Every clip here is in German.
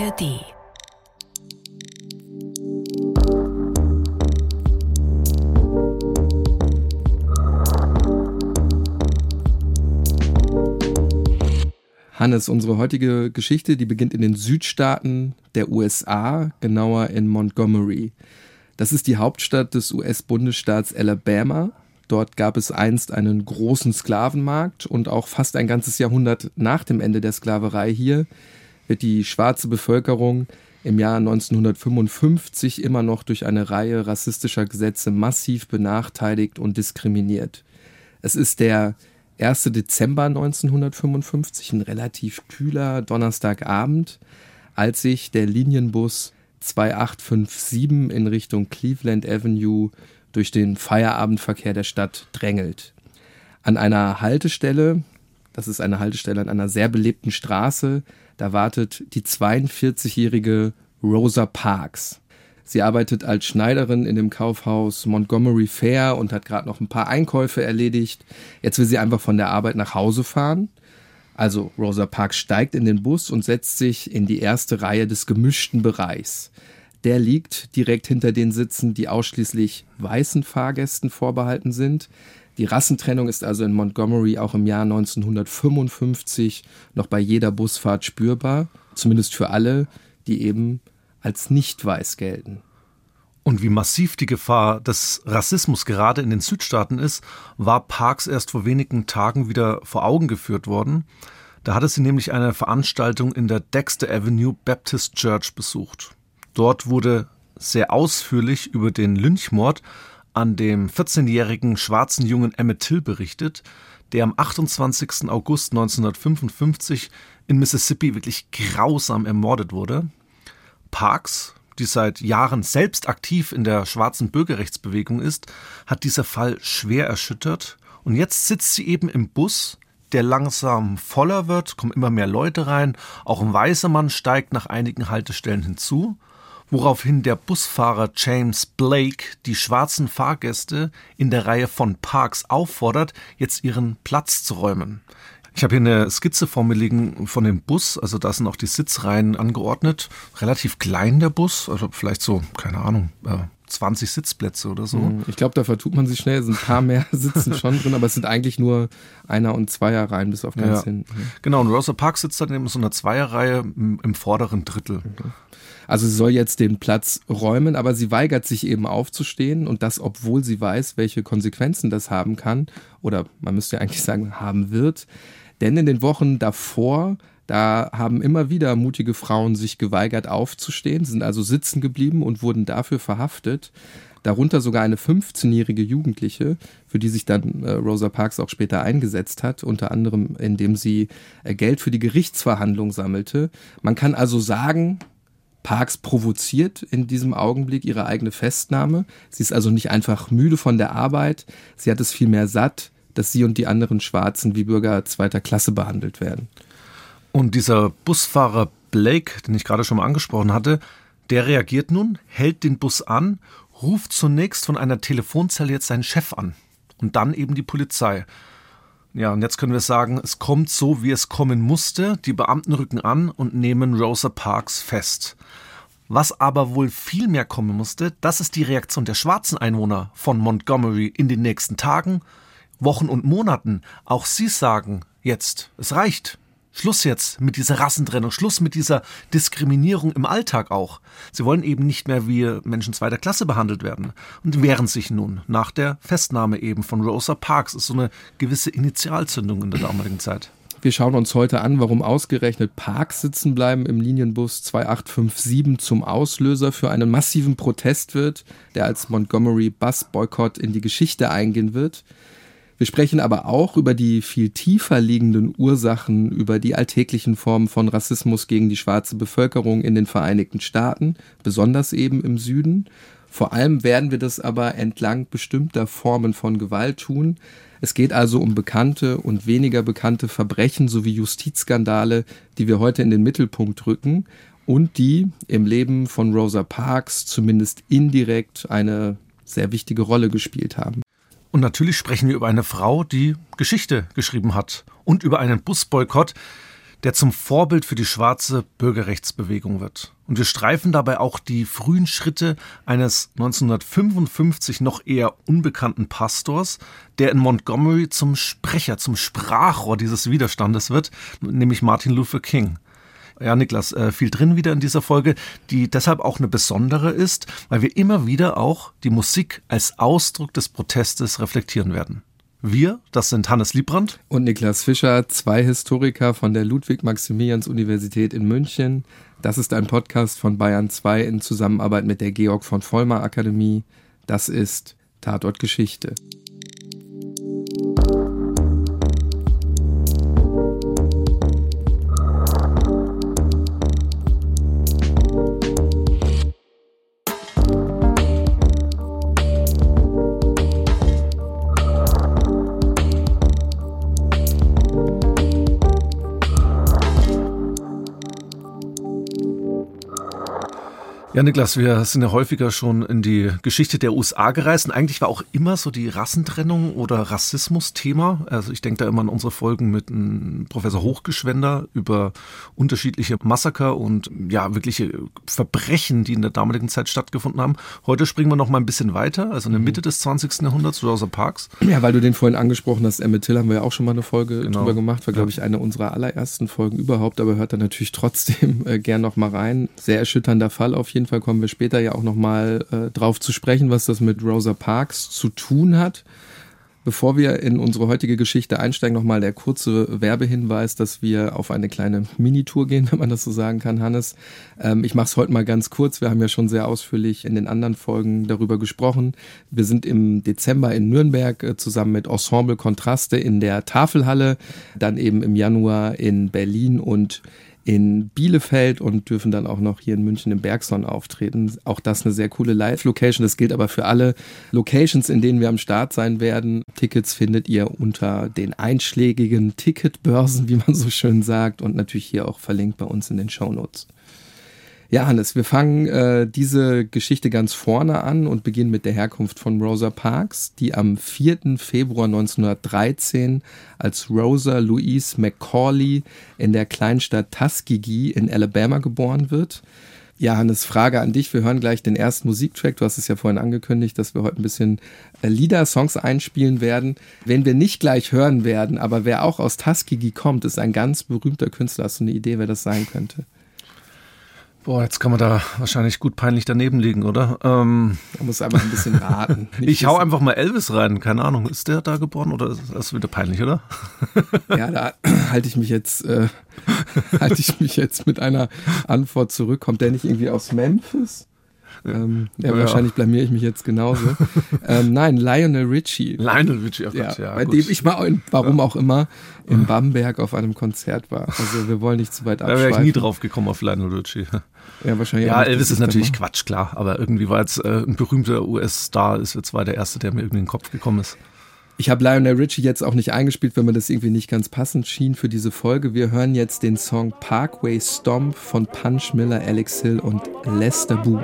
ARD. Hannes, unsere heutige Geschichte, die beginnt in den Südstaaten der USA, genauer in Montgomery. Das ist die Hauptstadt des US-Bundesstaats Alabama. Dort gab es einst einen großen Sklavenmarkt und auch fast ein ganzes Jahrhundert nach dem Ende der Sklaverei hier wird die schwarze Bevölkerung im Jahr 1955 immer noch durch eine Reihe rassistischer Gesetze massiv benachteiligt und diskriminiert. Es ist der 1. Dezember 1955, ein relativ kühler Donnerstagabend, als sich der Linienbus 2857 in Richtung Cleveland Avenue durch den Feierabendverkehr der Stadt drängelt. An einer Haltestelle, das ist eine Haltestelle an einer sehr belebten Straße, da wartet die 42-jährige Rosa Parks. Sie arbeitet als Schneiderin in dem Kaufhaus Montgomery Fair und hat gerade noch ein paar Einkäufe erledigt. Jetzt will sie einfach von der Arbeit nach Hause fahren. Also Rosa Parks steigt in den Bus und setzt sich in die erste Reihe des gemischten Bereichs. Der liegt direkt hinter den Sitzen, die ausschließlich weißen Fahrgästen vorbehalten sind. Die Rassentrennung ist also in Montgomery auch im Jahr 1955 noch bei jeder Busfahrt spürbar. Zumindest für alle, die eben als nicht weiß gelten. Und wie massiv die Gefahr des Rassismus gerade in den Südstaaten ist, war Parks erst vor wenigen Tagen wieder vor Augen geführt worden. Da hatte sie nämlich eine Veranstaltung in der Dexter Avenue Baptist Church besucht. Dort wurde sehr ausführlich über den Lynchmord an dem 14-jährigen schwarzen Jungen Emmett Till berichtet, der am 28. August 1955 in Mississippi wirklich grausam ermordet wurde. Parks, die seit Jahren selbst aktiv in der schwarzen Bürgerrechtsbewegung ist, hat dieser Fall schwer erschüttert. Und jetzt sitzt sie eben im Bus, der langsam voller wird, kommen immer mehr Leute rein. Auch ein weißer Mann steigt nach einigen Haltestellen hinzu, woraufhin der Busfahrer James Blake die schwarzen Fahrgäste in der Reihe von Parks auffordert, jetzt ihren Platz zu räumen. Ich habe hier eine Skizze vor mir liegen von dem Bus, also da sind auch die Sitzreihen angeordnet. Relativ klein der Bus, also vielleicht so, keine Ahnung, 20 Sitzplätze oder so. Ich glaube, da vertut man sich schnell, es sind ein paar mehr sitzen schon drin, aber es sind eigentlich nur Einer- und Zweierreihen bis auf ganz hinten. Genau, und Rosa Parks sitzt dann in so einer Zweierreihe im vorderen Drittel. Also sie soll jetzt den Platz räumen, aber sie weigert sich eben aufzustehen und das, obwohl sie weiß, welche Konsequenzen das haben kann oder man müsste ja eigentlich sagen, haben wird. Denn in den Wochen davor, da haben immer wieder mutige Frauen sich geweigert aufzustehen, sind also sitzen geblieben und wurden dafür verhaftet. Darunter sogar eine 15-jährige Jugendliche, für die sich dann Rosa Parks auch später eingesetzt hat, unter anderem indem sie Geld für die Gerichtsverhandlung sammelte. Man kann also sagen, Parks provoziert in diesem Augenblick ihre eigene Festnahme. Sie ist also nicht einfach müde von der Arbeit, sie hat es vielmehr satt, dass sie und die anderen Schwarzen wie Bürger zweiter Klasse behandelt werden. Und dieser Busfahrer Blake, den ich gerade schon mal angesprochen hatte, der reagiert nun, hält den Bus an, ruft zunächst von einer Telefonzelle jetzt seinen Chef an und dann eben die Polizei. Ja, und jetzt können wir sagen, es kommt so, wie es kommen musste. Die Beamten rücken an und nehmen Rosa Parks fest. Was aber wohl viel mehr kommen musste, das ist die Reaktion der schwarzen Einwohner von Montgomery in den nächsten Tagen, Wochen und Monaten. Auch sie sagen jetzt, es reicht. Schluss jetzt mit dieser Rassentrennung, Schluss mit dieser Diskriminierung im Alltag auch. Sie wollen eben nicht mehr wie Menschen zweiter Klasse behandelt werden und wehren sich nun nach der Festnahme eben von Rosa Parks. Das ist so eine gewisse Initialzündung in der damaligen Zeit. Wir schauen uns heute an, warum ausgerechnet Parks sitzen bleiben im Linienbus 2857 zum Auslöser für einen massiven Protest wird, der als Montgomery Bus Boycott in die Geschichte eingehen wird. Wir sprechen aber auch über die viel tiefer liegenden Ursachen, über die alltäglichen Formen von Rassismus gegen die schwarze Bevölkerung in den Vereinigten Staaten, besonders eben im Süden. Vor allem werden wir das aber entlang bestimmter Formen von Gewalt tun. Es geht also um bekannte und weniger bekannte Verbrechen sowie Justizskandale, die wir heute in den Mittelpunkt rücken und die im Leben von Rosa Parks zumindest indirekt eine sehr wichtige Rolle gespielt haben. Und natürlich sprechen wir über eine Frau, die Geschichte geschrieben hat und über einen Busboykott, der zum Vorbild für die schwarze Bürgerrechtsbewegung wird. Und wir streifen dabei auch die frühen Schritte eines 1955 noch eher unbekannten Pastors, der in Montgomery zum Sprecher, zum Sprachrohr dieses Widerstandes wird, nämlich Martin Luther King. Ja, Niklas, viel drin wieder in dieser Folge, die deshalb auch eine besondere ist, weil wir immer wieder auch die Musik als Ausdruck des Protestes reflektieren werden. Wir, das sind Hannes Liebrandt und Niklas Fischer, 2 Historiker von der Ludwig-Maximilians-Universität in München. Das ist ein Podcast von Bayern 2 in Zusammenarbeit mit der Georg von Vollmar Akademie. Das ist Tatort Geschichte. Ja, Niklas, wir sind ja häufiger schon in die Geschichte der USA gereist und eigentlich war auch immer so die Rassentrennung oder Rassismus Thema. Also ich denke da immer an unsere Folgen mit Professor Hochgeschwender über unterschiedliche Massaker und ja, wirkliche Verbrechen, die in der damaligen Zeit stattgefunden haben. Heute springen wir noch mal ein bisschen weiter, also in der Mitte des 20. Jahrhunderts, Rosa Parks. Ja, weil du den vorhin angesprochen hast, Emmett Till, haben wir ja auch schon mal eine Folge drüber gemacht, war glaube ich eine unserer allerersten Folgen überhaupt, aber hört da natürlich trotzdem gern noch mal rein. Sehr erschütternder Fall auf jeden Fall, kommen wir später ja auch nochmal drauf zu sprechen, was das mit Rosa Parks zu tun hat. Bevor wir in unsere heutige Geschichte einsteigen, nochmal der kurze Werbehinweis, dass wir auf eine kleine Minitour gehen, wenn man das so sagen kann, Hannes. Ich mache es heute mal ganz kurz. Wir haben ja schon sehr ausführlich in den anderen Folgen darüber gesprochen. Wir sind im Dezember in Nürnberg zusammen mit Ensemble Kontraste in der Tafelhalle, dann eben im Januar in Berlin und in Bielefeld und dürfen dann auch noch hier in München im Bergson auftreten. Auch das eine sehr coole Live-Location. Das gilt aber für alle Locations, in denen wir am Start sein werden. Tickets findet ihr unter den einschlägigen Ticketbörsen, wie man so schön sagt, und natürlich hier auch verlinkt bei uns in den Shownotes. Ja, Hannes, wir fangen diese Geschichte ganz vorne an und beginnen mit der Herkunft von Rosa Parks, die am 4. Februar 1913 als Rosa Louise McCauley in der Kleinstadt Tuskegee in Alabama geboren wird. Ja, Hannes, Frage an dich. Wir hören gleich den ersten Musiktrack. Du hast es ja vorhin angekündigt, dass wir heute ein bisschen Lieder, Songs einspielen werden. Wen wir nicht gleich hören werden, aber wer auch aus Tuskegee kommt, ist ein ganz berühmter Künstler. Hast du eine Idee, wer das sein könnte? Boah, jetzt kann man da wahrscheinlich gut peinlich daneben liegen, oder? Man muss einfach ein bisschen raten. Ich hau einfach mal Elvis rein, keine Ahnung. Ist der da geboren oder ist das wieder peinlich, oder? Ja, da halte ich mich jetzt mit einer Antwort zurück. Kommt der nicht irgendwie aus Memphis? Wahrscheinlich blamiere ich mich jetzt genauso. Nein, Lionel Richie. Lionel Richie, oh Gott, ja. Bei dem ich mal, warum auch immer, in Bamberg auf einem Konzert war. Also wir wollen nicht zu weit abschweifen. Da wäre ich nie drauf gekommen auf Lionel Richie. Ja, wahrscheinlich. Ja, Elvis ist natürlich Quatsch, klar. Aber irgendwie war jetzt ein berühmter US-Star, ist jetzt der erste, der mir irgendwie in den Kopf gekommen ist. Ich habe Lionel Richie jetzt auch nicht eingespielt, wenn mir das irgendwie nicht ganz passend schien für diese Folge. Wir hören jetzt den Song Parkway Stomp von Punch Miller, Alex Hill und Lester Boone.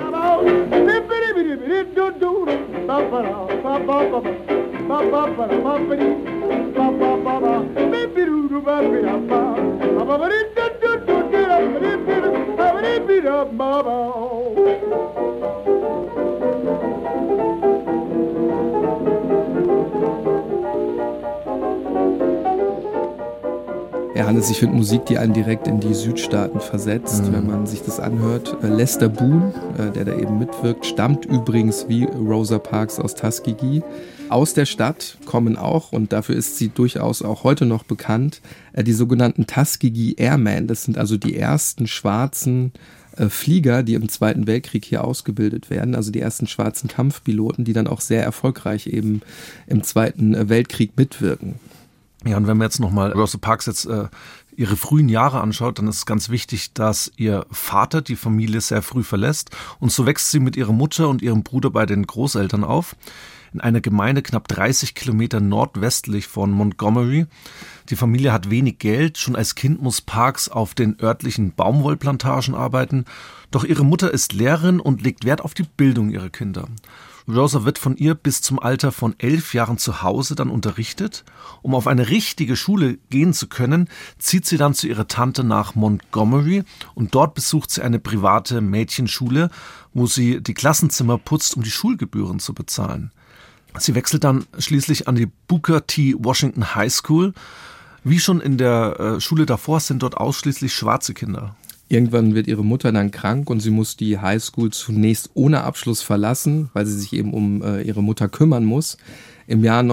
Ja, Hannes, ich finde Musik, die einen direkt in die Südstaaten versetzt, wenn man sich das anhört. Lester Boone, der da eben mitwirkt, stammt übrigens wie Rosa Parks aus Tuskegee. Aus der Stadt kommen auch, und dafür ist sie durchaus auch heute noch bekannt, die sogenannten Tuskegee Airmen. Das sind also die ersten schwarzen Flieger, die im Zweiten Weltkrieg hier ausgebildet werden, also die ersten schwarzen Kampfpiloten, die dann auch sehr erfolgreich eben im Zweiten Weltkrieg mitwirken. Ja, und wenn man jetzt nochmal Rosa Parks jetzt ihre frühen Jahre anschaut, dann ist es ganz wichtig, dass ihr Vater die Familie sehr früh verlässt. Und so wächst sie mit ihrer Mutter und ihrem Bruder bei den Großeltern auf. In einer Gemeinde knapp 30 Kilometer nordwestlich von Montgomery. Die Familie hat wenig Geld. Schon als Kind muss Parks auf den örtlichen Baumwollplantagen arbeiten. Doch ihre Mutter ist Lehrerin und legt Wert auf die Bildung ihrer Kinder. Rosa wird von ihr bis zum Alter von 11 Jahren zu Hause dann unterrichtet. Um auf eine richtige Schule gehen zu können, zieht sie dann zu ihrer Tante nach Montgomery und dort besucht sie eine private Mädchenschule, wo sie die Klassenzimmer putzt, um die Schulgebühren zu bezahlen. Sie wechselt dann schließlich an die Booker T. Washington High School. Wie schon in der Schule davor sind dort ausschließlich schwarze Kinder. Irgendwann wird ihre Mutter dann krank und sie muss die Highschool zunächst ohne Abschluss verlassen, weil sie sich eben um ihre Mutter kümmern muss. Im Jahr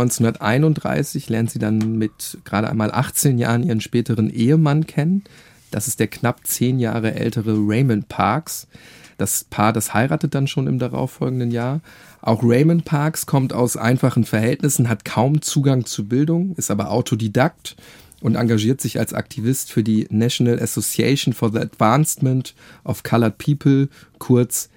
1931 lernt sie dann mit gerade einmal 18 Jahren ihren späteren Ehemann kennen. Das ist der knapp 10 Jahre ältere Raymond Parks. Das Paar, das heiratet dann schon im darauffolgenden Jahr. Auch Raymond Parks kommt aus einfachen Verhältnissen, hat kaum Zugang zu Bildung, ist aber Autodidakt und engagiert sich als Aktivist für die National Association for the Advancement of Colored People, kurz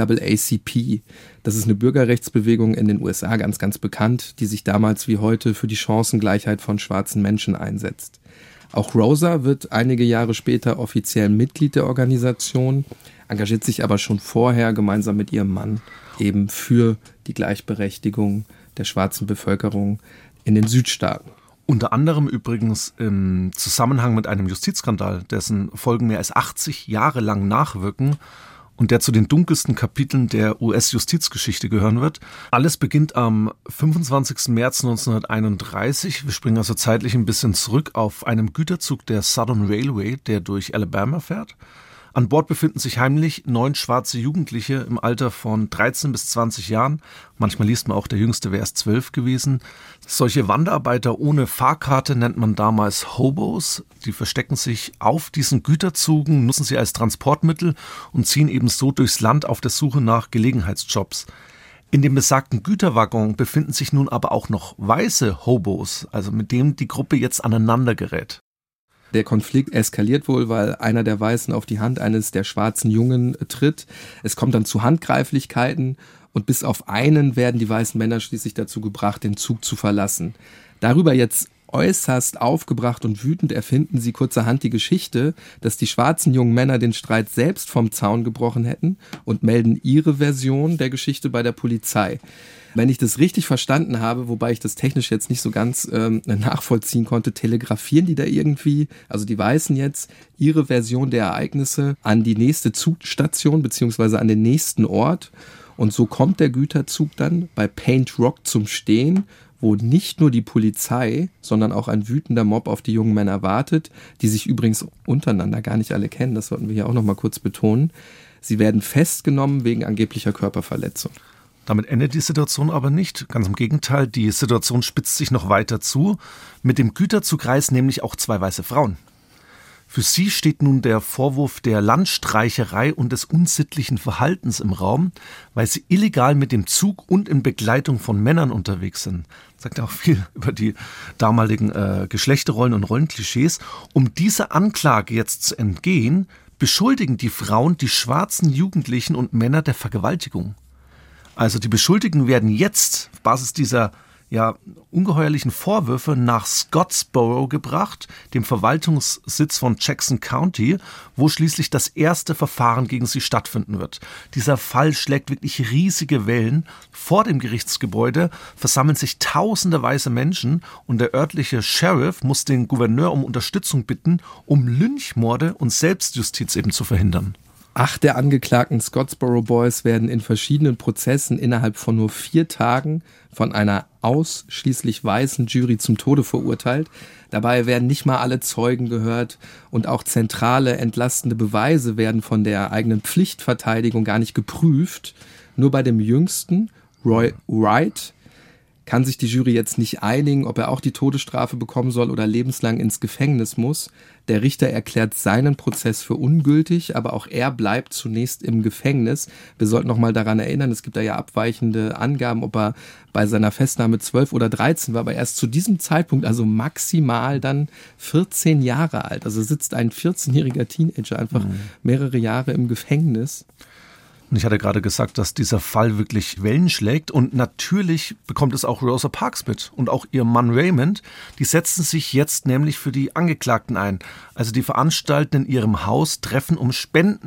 NAACP. Das ist eine Bürgerrechtsbewegung in den USA, ganz, ganz bekannt, die sich damals wie heute für die Chancengleichheit von schwarzen Menschen einsetzt. Auch Rosa wird einige Jahre später offiziell Mitglied der Organisation, engagiert sich aber schon vorher gemeinsam mit ihrem Mann eben für die Gleichberechtigung der schwarzen Bevölkerung in den Südstaaten. Unter anderem übrigens im Zusammenhang mit einem Justizskandal, dessen Folgen mehr als 80 Jahre lang nachwirken und der zu den dunkelsten Kapiteln der US-Justizgeschichte gehören wird. Alles beginnt am 25. März 1931. Wir springen also zeitlich ein bisschen zurück auf einem Güterzug der Southern Railway, der durch Alabama fährt. An Bord befinden sich heimlich 9 schwarze Jugendliche im Alter von 13 bis 20 Jahren. Manchmal liest man auch, der Jüngste wäre erst 12 gewesen. Solche Wanderarbeiter ohne Fahrkarte nennt man damals Hobos. Die verstecken sich auf diesen Güterzügen, nutzen sie als Transportmittel und ziehen eben so durchs Land auf der Suche nach Gelegenheitsjobs. In dem besagten Güterwaggon befinden sich nun aber auch noch weiße Hobos, also mit denen die Gruppe jetzt aneinander gerät. Der Konflikt eskaliert wohl, weil einer der Weißen auf die Hand eines der schwarzen Jungen tritt. Es kommt dann zu Handgreiflichkeiten und bis auf einen werden die weißen Männer schließlich dazu gebracht, den Zug zu verlassen. Darüber jetzt äußerst aufgebracht und wütend erfinden sie kurzerhand die Geschichte, dass die schwarzen jungen Männer den Streit selbst vom Zaun gebrochen hätten und melden ihre Version der Geschichte bei der Polizei. Wenn ich das richtig verstanden habe, wobei ich das technisch jetzt nicht so ganz nachvollziehen konnte, telegrafieren die da irgendwie, also die Weißen jetzt, ihre Version der Ereignisse an die nächste Zugstation beziehungsweise an den nächsten Ort. Und so kommt der Güterzug dann bei Paint Rock zum Stehen, wo nicht nur die Polizei, sondern auch ein wütender Mob auf die jungen Männer wartet, die sich übrigens untereinander gar nicht alle kennen, das sollten wir hier auch noch mal kurz betonen. Sie werden festgenommen wegen angeblicher Körperverletzung. Damit endet die Situation aber nicht. Ganz im Gegenteil, die Situation spitzt sich noch weiter zu. Mit dem Güterzug reisen nämlich auch 2 weiße Frauen. Für sie steht nun der Vorwurf der Landstreicherei und des unsittlichen Verhaltens im Raum, weil sie illegal mit dem Zug und in Begleitung von Männern unterwegs sind. Das sagt auch viel über die damaligen Geschlechterrollen und Rollenklischees. Um dieser Anklage jetzt zu entgehen, beschuldigen die Frauen die schwarzen Jugendlichen und Männer der Vergewaltigung. Also die Beschuldigten werden jetzt auf Basis dieser ungeheuerlichen Vorwürfe nach Scottsboro gebracht, dem Verwaltungssitz von Jackson County, wo schließlich das erste Verfahren gegen sie stattfinden wird. Dieser Fall schlägt wirklich riesige Wellen. Vor dem Gerichtsgebäude versammeln sich tausende weiße Menschen und der örtliche Sheriff muss den Gouverneur um Unterstützung bitten, um Lynchmorde und Selbstjustiz eben zu verhindern. 8 der angeklagten Scottsboro Boys werden in verschiedenen Prozessen innerhalb von nur 4 Tagen von einer ausschließlich weißen Jury zum Tode verurteilt. Dabei werden nicht mal alle Zeugen gehört und auch zentrale entlastende Beweise werden von der eigenen Pflichtverteidigung gar nicht geprüft. Nur bei dem jüngsten, Roy Wright, kann sich die Jury jetzt nicht einigen, ob er auch die Todesstrafe bekommen soll oder lebenslang ins Gefängnis muss. Der Richter erklärt seinen Prozess für ungültig, aber auch er bleibt zunächst im Gefängnis. Wir sollten noch mal daran erinnern, es gibt da ja abweichende Angaben, ob er bei seiner Festnahme 12 oder 13 war, aber erst zu diesem Zeitpunkt, also maximal dann 14 Jahre alt. Also sitzt ein 14-jähriger Teenager einfach mehrere Jahre im Gefängnis. Und ich hatte gerade gesagt, dass dieser Fall wirklich Wellen schlägt und natürlich bekommt es auch Rosa Parks mit und auch ihr Mann Raymond. Die setzen sich jetzt nämlich für die Angeklagten ein. Also die veranstalten in ihrem Haus Treffen, um Spenden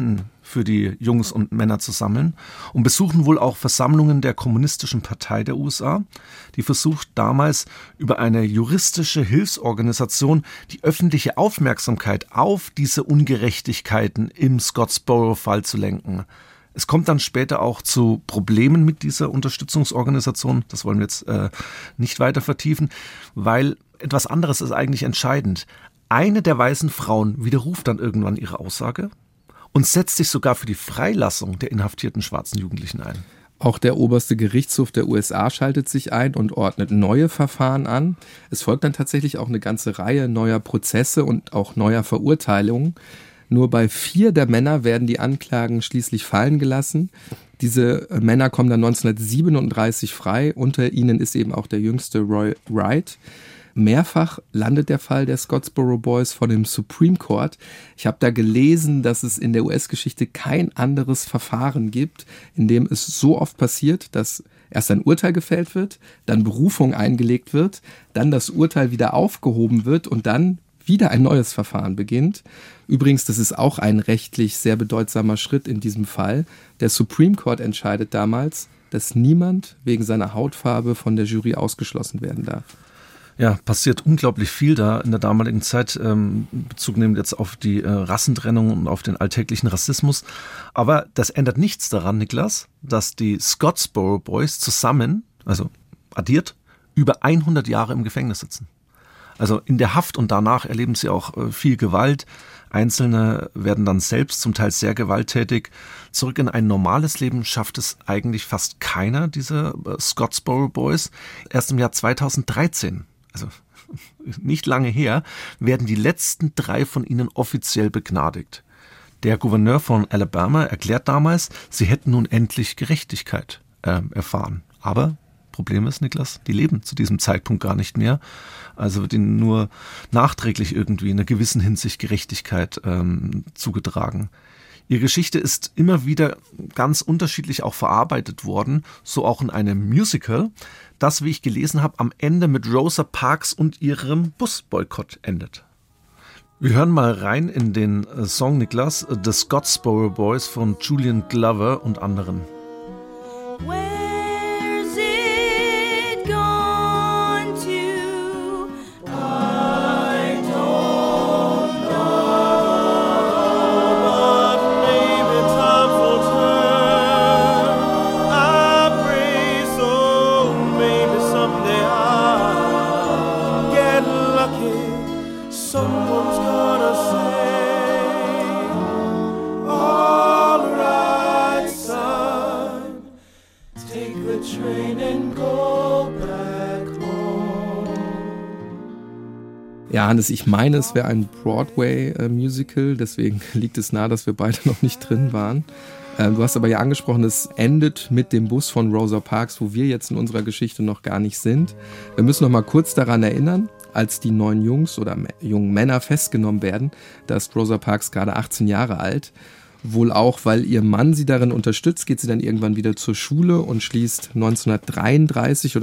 für die Jungs und Männer zu sammeln und besuchen wohl auch Versammlungen der Kommunistischen Partei der USA. Die versucht damals über eine juristische Hilfsorganisation die öffentliche Aufmerksamkeit auf diese Ungerechtigkeiten im Scottsboro-Fall zu lenken. Es kommt dann später auch zu Problemen mit dieser Unterstützungsorganisation. Das wollen wir jetzt nicht weiter vertiefen, weil etwas anderes ist eigentlich entscheidend. Eine der weißen Frauen widerruft dann irgendwann ihre Aussage und setzt sich sogar für die Freilassung der inhaftierten schwarzen Jugendlichen ein. Auch der oberste Gerichtshof der USA schaltet sich ein und ordnet neue Verfahren an. Es folgt dann tatsächlich auch eine ganze Reihe neuer Prozesse und auch neuer Verurteilungen. Nur bei 4 der Männer werden die Anklagen schließlich fallen gelassen. Diese Männer kommen dann 1937 frei. Unter ihnen ist eben auch der jüngste Roy Wright. Mehrfach landet der Fall der Scottsboro Boys vor dem Supreme Court. Ich habe da gelesen, dass es in der US-Geschichte kein anderes Verfahren gibt, in dem es so oft passiert, dass erst ein Urteil gefällt wird, dann Berufung eingelegt wird, dann das Urteil wieder aufgehoben wird und dann wieder ein neues Verfahren beginnt. Übrigens, das ist auch ein rechtlich sehr bedeutsamer Schritt in diesem Fall. Der Supreme Court entscheidet damals, dass niemand wegen seiner Hautfarbe von der Jury ausgeschlossen werden darf. Ja, passiert unglaublich viel da in der damaligen Zeit, Bezug nehmend jetzt auf die Rassentrennung und auf den alltäglichen Rassismus. Aber das ändert nichts daran, Niklas, dass die Scottsboro Boys zusammen, also addiert, über 100 Jahre im Gefängnis sitzen. Also in der Haft und danach erleben sie auch viel Gewalt. Einzelne werden dann selbst zum Teil sehr gewalttätig. Zurück in ein normales Leben schafft es eigentlich fast keiner dieser Scottsboro Boys. Erst im Jahr 2013, also nicht lange her, werden die letzten 3 von ihnen offiziell begnadigt. Der Gouverneur von Alabama erklärt damals, sie hätten nun endlich Gerechtigkeit erfahren. Aber Problem ist, Niklas, die leben zu diesem Zeitpunkt gar nicht mehr. Also wird ihnen nur nachträglich irgendwie in einer gewissen Hinsicht Gerechtigkeit zugetragen. Ihre Geschichte ist immer wieder ganz unterschiedlich auch verarbeitet worden, so auch in einem Musical, das, wie ich gelesen habe, am Ende mit Rosa Parks und ihrem Busboykott endet. Wir hören mal rein in den Song, Niklas, The Scottsboro Boys von Julian Glover und anderen. Ja, Hannes, ich meine, es wäre ein Broadway-Musical, deswegen liegt es nahe, dass wir beide noch nicht drin waren. Du hast aber ja angesprochen, es endet mit dem Bus von Rosa Parks, wo wir jetzt in unserer Geschichte noch gar nicht sind. Wir müssen noch mal kurz daran erinnern, als die 9 Jungs oder jungen Männer festgenommen werden, da ist Rosa Parks gerade 18 Jahre alt. Wohl auch, weil ihr Mann sie darin unterstützt, geht sie dann irgendwann wieder zur Schule und schließt 1933 oder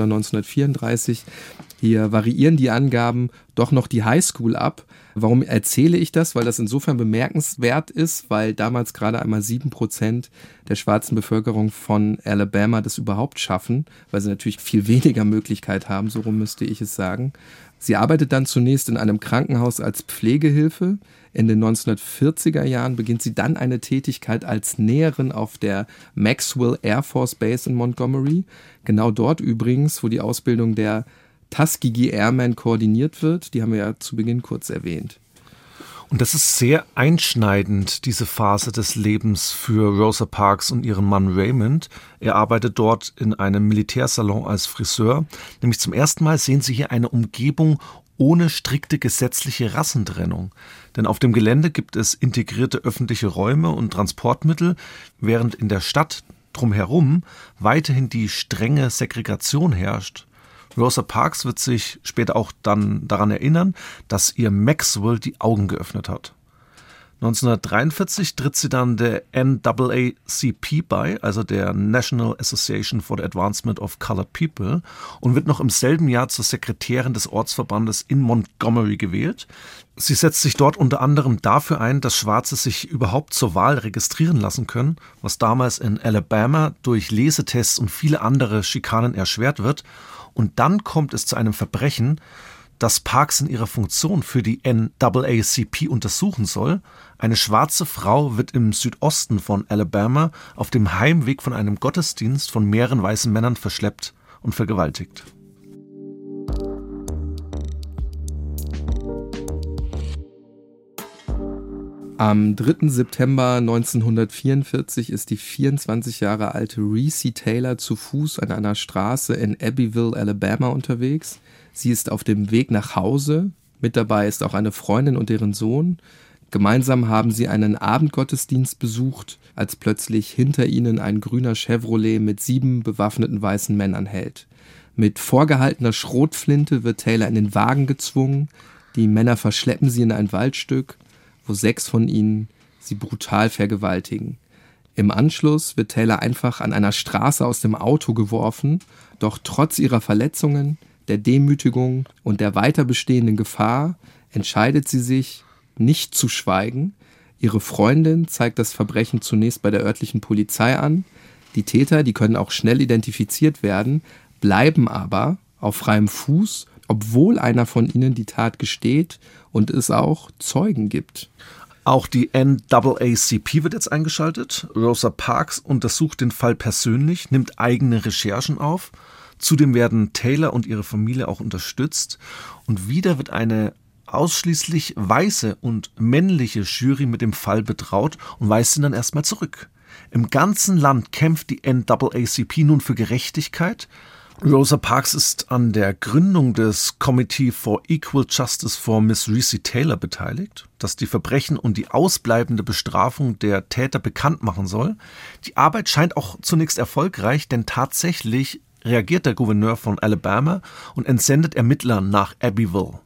1934, hier variieren die Angaben, doch noch die Highschool ab. Warum erzähle ich das? Weil das insofern bemerkenswert ist, weil damals gerade einmal 7% der schwarzen Bevölkerung von Alabama das überhaupt schaffen, weil sie natürlich viel weniger Möglichkeit haben, so rum müsste ich es sagen. Sie arbeitet dann zunächst in einem Krankenhaus als Pflegehilfe. In den 1940er Jahren beginnt sie dann eine Tätigkeit als Näherin auf der Maxwell Air Force Base in Montgomery. Genau dort übrigens, wo die Ausbildung der Tuskegee Airmen koordiniert wird. Die haben wir ja zu Beginn kurz erwähnt. Und das ist sehr einschneidend, diese Phase des Lebens für Rosa Parks und ihren Mann Raymond. Er arbeitet dort in einem Militärsalon als Friseur. Nämlich zum ersten Mal sehen Sie hier eine Umgebung ohne strikte gesetzliche Rassentrennung. Denn auf dem Gelände gibt es integrierte öffentliche Räume und Transportmittel, während in der Stadt drumherum weiterhin die strenge Segregation herrscht. Rosa Parks wird sich später auch dann daran erinnern, dass ihr Maxwell die Augen geöffnet hat. 1943 tritt sie dann der NAACP bei, also der National Association for the Advancement of Colored People, und wird noch im selben Jahr zur Sekretärin des Ortsverbandes in Montgomery gewählt. Sie setzt sich dort unter anderem dafür ein, dass Schwarze sich überhaupt zur Wahl registrieren lassen können, was damals in Alabama durch Lesetests und viele andere Schikanen erschwert wird. Und dann kommt es zu einem Verbrechen, das Parks in ihrer Funktion für die NAACP untersuchen soll. Eine schwarze Frau wird im Südosten von Alabama auf dem Heimweg von einem Gottesdienst von mehreren weißen Männern verschleppt und vergewaltigt. Am 3. September 1944 ist die 24 Jahre alte Recy Taylor zu Fuß an einer Straße in Abbeville, Alabama unterwegs. Sie ist auf dem Weg nach Hause. Mit dabei ist auch eine Freundin und deren Sohn. Gemeinsam haben sie einen Abendgottesdienst besucht, als plötzlich hinter ihnen ein grüner Chevrolet mit 7 bewaffneten weißen Männern hält. Mit vorgehaltener Schrotflinte wird Taylor in den Wagen gezwungen. Die Männer verschleppen sie in ein Waldstück, wo 6 von ihnen sie brutal vergewaltigen. Im Anschluss wird Taylor einfach an einer Straße aus dem Auto geworfen, doch trotz ihrer Verletzungen, der Demütigung und der weiter bestehenden Gefahr entscheidet sie sich, nicht zu schweigen. Ihre Freundin zeigt das Verbrechen zunächst bei der örtlichen Polizei an. Die Täter, die können auch schnell identifiziert werden, bleiben aber auf freiem Fuß, obwohl einer von ihnen die Tat gesteht und es auch Zeugen gibt. Auch die NAACP wird jetzt eingeschaltet. Rosa Parks untersucht den Fall persönlich, nimmt eigene Recherchen auf. Zudem werden Taylor und ihre Familie auch unterstützt. Und wieder wird eine ausschließlich weiße und männliche Jury mit dem Fall betraut und weist ihn dann erstmal zurück. Im ganzen Land kämpft die NAACP nun für Gerechtigkeit. Rosa Parks ist an der Gründung des Committee for Equal Justice for Miss Recy Taylor beteiligt, das die Verbrechen und die ausbleibende Bestrafung der Täter bekannt machen soll. Die Arbeit scheint auch zunächst erfolgreich, denn tatsächlich reagiert der Gouverneur von Alabama und entsendet Ermittler nach Abbeville.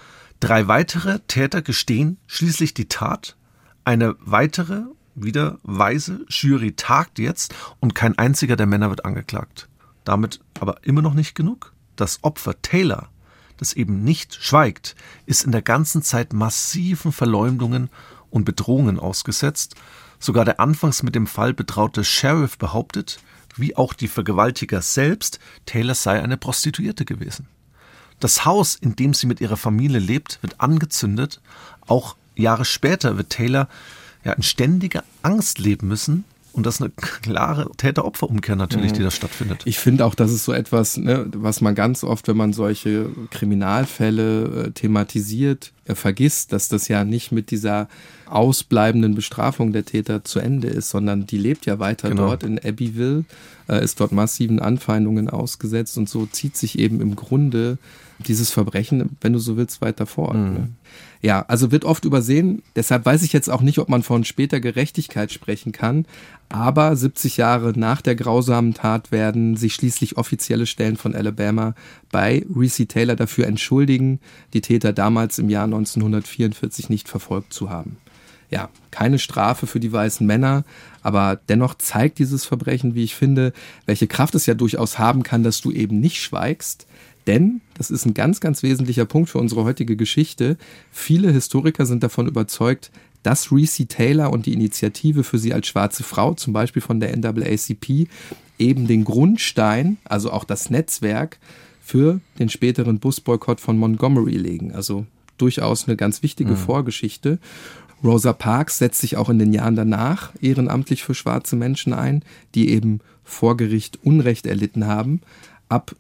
3 weitere Täter gestehen schließlich die Tat. Eine weitere, wieder weiße Jury tagt jetzt und kein einziger der Männer wird angeklagt. Damit aber immer noch nicht genug. Das Opfer Taylor, das eben nicht schweigt, ist in der ganzen Zeit massiven Verleumdungen und Bedrohungen ausgesetzt. Sogar der anfangs mit dem Fall betraute Sheriff behauptet, wie auch die Vergewaltiger selbst, Taylor sei eine Prostituierte gewesen. Das Haus, in dem sie mit ihrer Familie lebt, wird angezündet. Auch Jahre später wird Taylor in ständiger Angst leben müssen. Und das ist eine klare Täter-Opfer-Umkehr natürlich, die da stattfindet. Ich finde auch, das ist so etwas, was man ganz oft, wenn man solche Kriminalfälle thematisiert, vergisst, dass das ja nicht mit dieser ausbleibenden Bestrafung der Täter zu Ende ist, sondern die lebt ja weiter dort in Abbeville, ist dort massiven Anfeindungen ausgesetzt und so zieht sich eben im Grunde dieses Verbrechen, wenn du so willst, weiter fort. Ja, also wird oft übersehen. Deshalb weiß ich jetzt auch nicht, ob man von später Gerechtigkeit sprechen kann. Aber 70 Jahre nach der grausamen Tat werden sich schließlich offizielle Stellen von Alabama bei Recy Taylor dafür entschuldigen, die Täter damals im Jahr 1944 nicht verfolgt zu haben. Ja, keine Strafe für die weißen Männer, aber dennoch zeigt dieses Verbrechen, wie ich finde, welche Kraft es ja durchaus haben kann, dass du eben nicht schweigst. Denn, das ist ein ganz, ganz wesentlicher Punkt für unsere heutige Geschichte, viele Historiker sind davon überzeugt, dass Recy Taylor und die Initiative für sie als schwarze Frau, zum Beispiel von der NAACP, eben den Grundstein, also auch das Netzwerk, für den späteren Busboykott von Montgomery legen. Also durchaus eine ganz wichtige Vorgeschichte. Rosa Parks setzt sich auch in den Jahren danach ehrenamtlich für schwarze Menschen ein, die eben vor Gericht Unrecht erlitten haben. Ab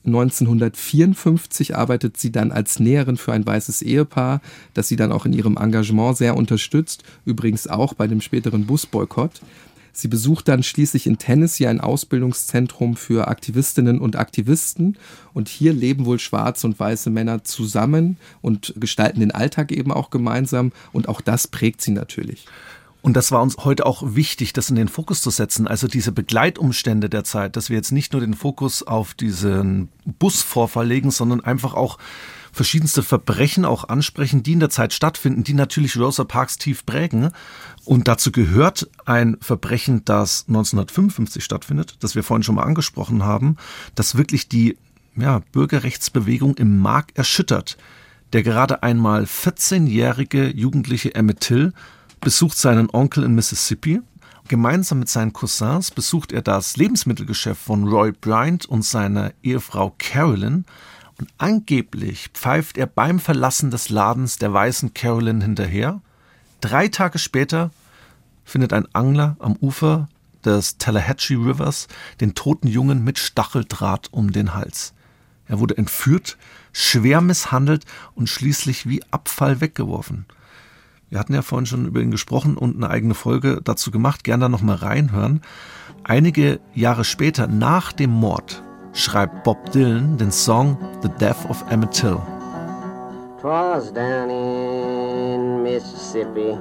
1954 arbeitet sie dann als Näherin für ein weißes Ehepaar, das sie dann auch in ihrem Engagement sehr unterstützt, übrigens auch bei dem späteren Busboykott. Sie besucht dann schließlich in Tennessee ein Ausbildungszentrum für Aktivistinnen und Aktivisten und hier leben wohl schwarze und weiße Männer zusammen und gestalten den Alltag eben auch gemeinsam und auch das prägt sie natürlich. Und das war uns heute auch wichtig, das in den Fokus zu setzen, also diese Begleitumstände der Zeit, dass wir jetzt nicht nur den Fokus auf diesen Busvorfall legen, sondern einfach auch, verschiedenste Verbrechen auch ansprechen, die in der Zeit stattfinden, die natürlich Rosa Parks tief prägen. Und dazu gehört ein Verbrechen, das 1955 stattfindet, das wir vorhin schon mal angesprochen haben, das wirklich die Bürgerrechtsbewegung im Mark erschüttert. Der gerade einmal 14-jährige jugendliche Emmett Till besucht seinen Onkel in Mississippi. Gemeinsam mit seinen Cousins besucht er das Lebensmittelgeschäft von Roy Bryant und seiner Ehefrau Carolyn. Und angeblich pfeift er beim Verlassen des Ladens der weißen Carolyn hinterher. 3 Tage später findet ein Angler am Ufer des Tallahatchie Rivers den toten Jungen mit Stacheldraht um den Hals. Er wurde entführt, schwer misshandelt und schließlich wie Abfall weggeworfen. Wir hatten ja vorhin schon über ihn gesprochen und eine eigene Folge dazu gemacht. Gerne da noch mal reinhören. Einige Jahre später, nach dem Mord, schreibt Bob Dylan den Song The Death of Emmett Till. 'Twas down in Mississippi,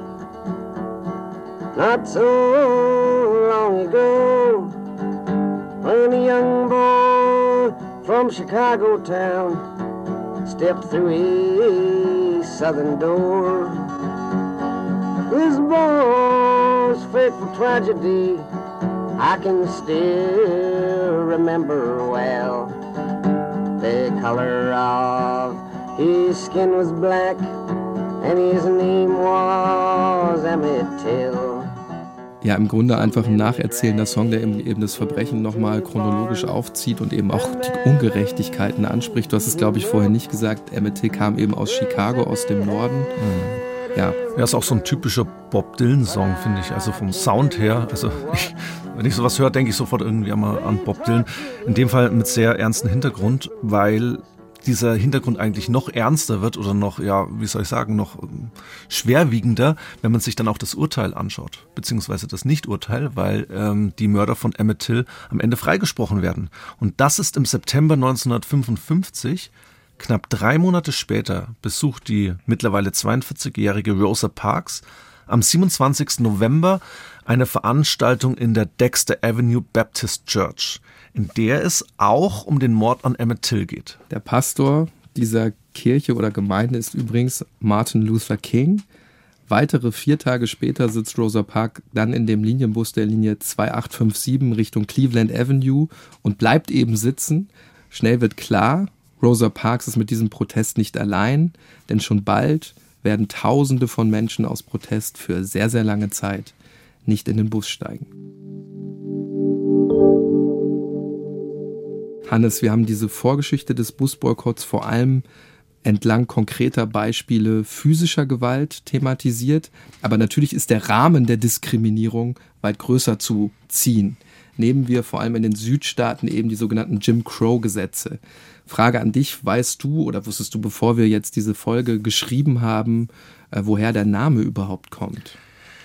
not so long ago, when a young boy from Chicago town stepped through a southern door. This boy's fateful tragedy I can still remember well. The color of his skin was black and his name was Emmett Till. Ja, im Grunde einfach ein nacherzählender Song, der eben das Verbrechen nochmal chronologisch aufzieht und eben auch die Ungerechtigkeiten anspricht. Du hast es, glaube ich, vorher nicht gesagt. Emmett Till kam eben aus Chicago, aus dem Norden. Ja. Ja, ist auch so ein typischer Bob Dylan-Song, finde ich. Also vom Sound her. Also wenn ich sowas höre, denke ich sofort irgendwie einmal an Bob Dylan. In dem Fall mit sehr ernsten Hintergrund, weil dieser Hintergrund eigentlich noch ernster wird oder noch, noch schwerwiegender, wenn man sich dann auch das Urteil anschaut, beziehungsweise das Nicht-Urteil, weil die Mörder von Emmett Till am Ende freigesprochen werden. Und das ist im September 1955. Knapp 3 Monate später besucht die mittlerweile 42-jährige Rosa Parks am 27. November eine Veranstaltung in der Dexter Avenue Baptist Church, in der es auch um den Mord an Emmett Till geht. Der Pastor dieser Kirche oder Gemeinde ist übrigens Martin Luther King. Weitere 4 Tage später sitzt Rosa Parks dann in dem Linienbus der Linie 2857 Richtung Cleveland Avenue und bleibt eben sitzen. Schnell wird klar, Rosa Parks ist mit diesem Protest nicht allein, denn schon bald werden Tausende von Menschen aus Protest für sehr, sehr lange Zeit nicht in den Bus steigen. Hannes, wir haben diese Vorgeschichte des Busboykotts vor allem entlang konkreter Beispiele physischer Gewalt thematisiert, aber natürlich ist der Rahmen der Diskriminierung weit größer zu ziehen. Nehmen wir vor allem in den Südstaaten eben die sogenannten Jim Crow-Gesetze. Frage an dich, weißt du oder wusstest du, bevor wir jetzt diese Folge geschrieben haben, woher der Name überhaupt kommt?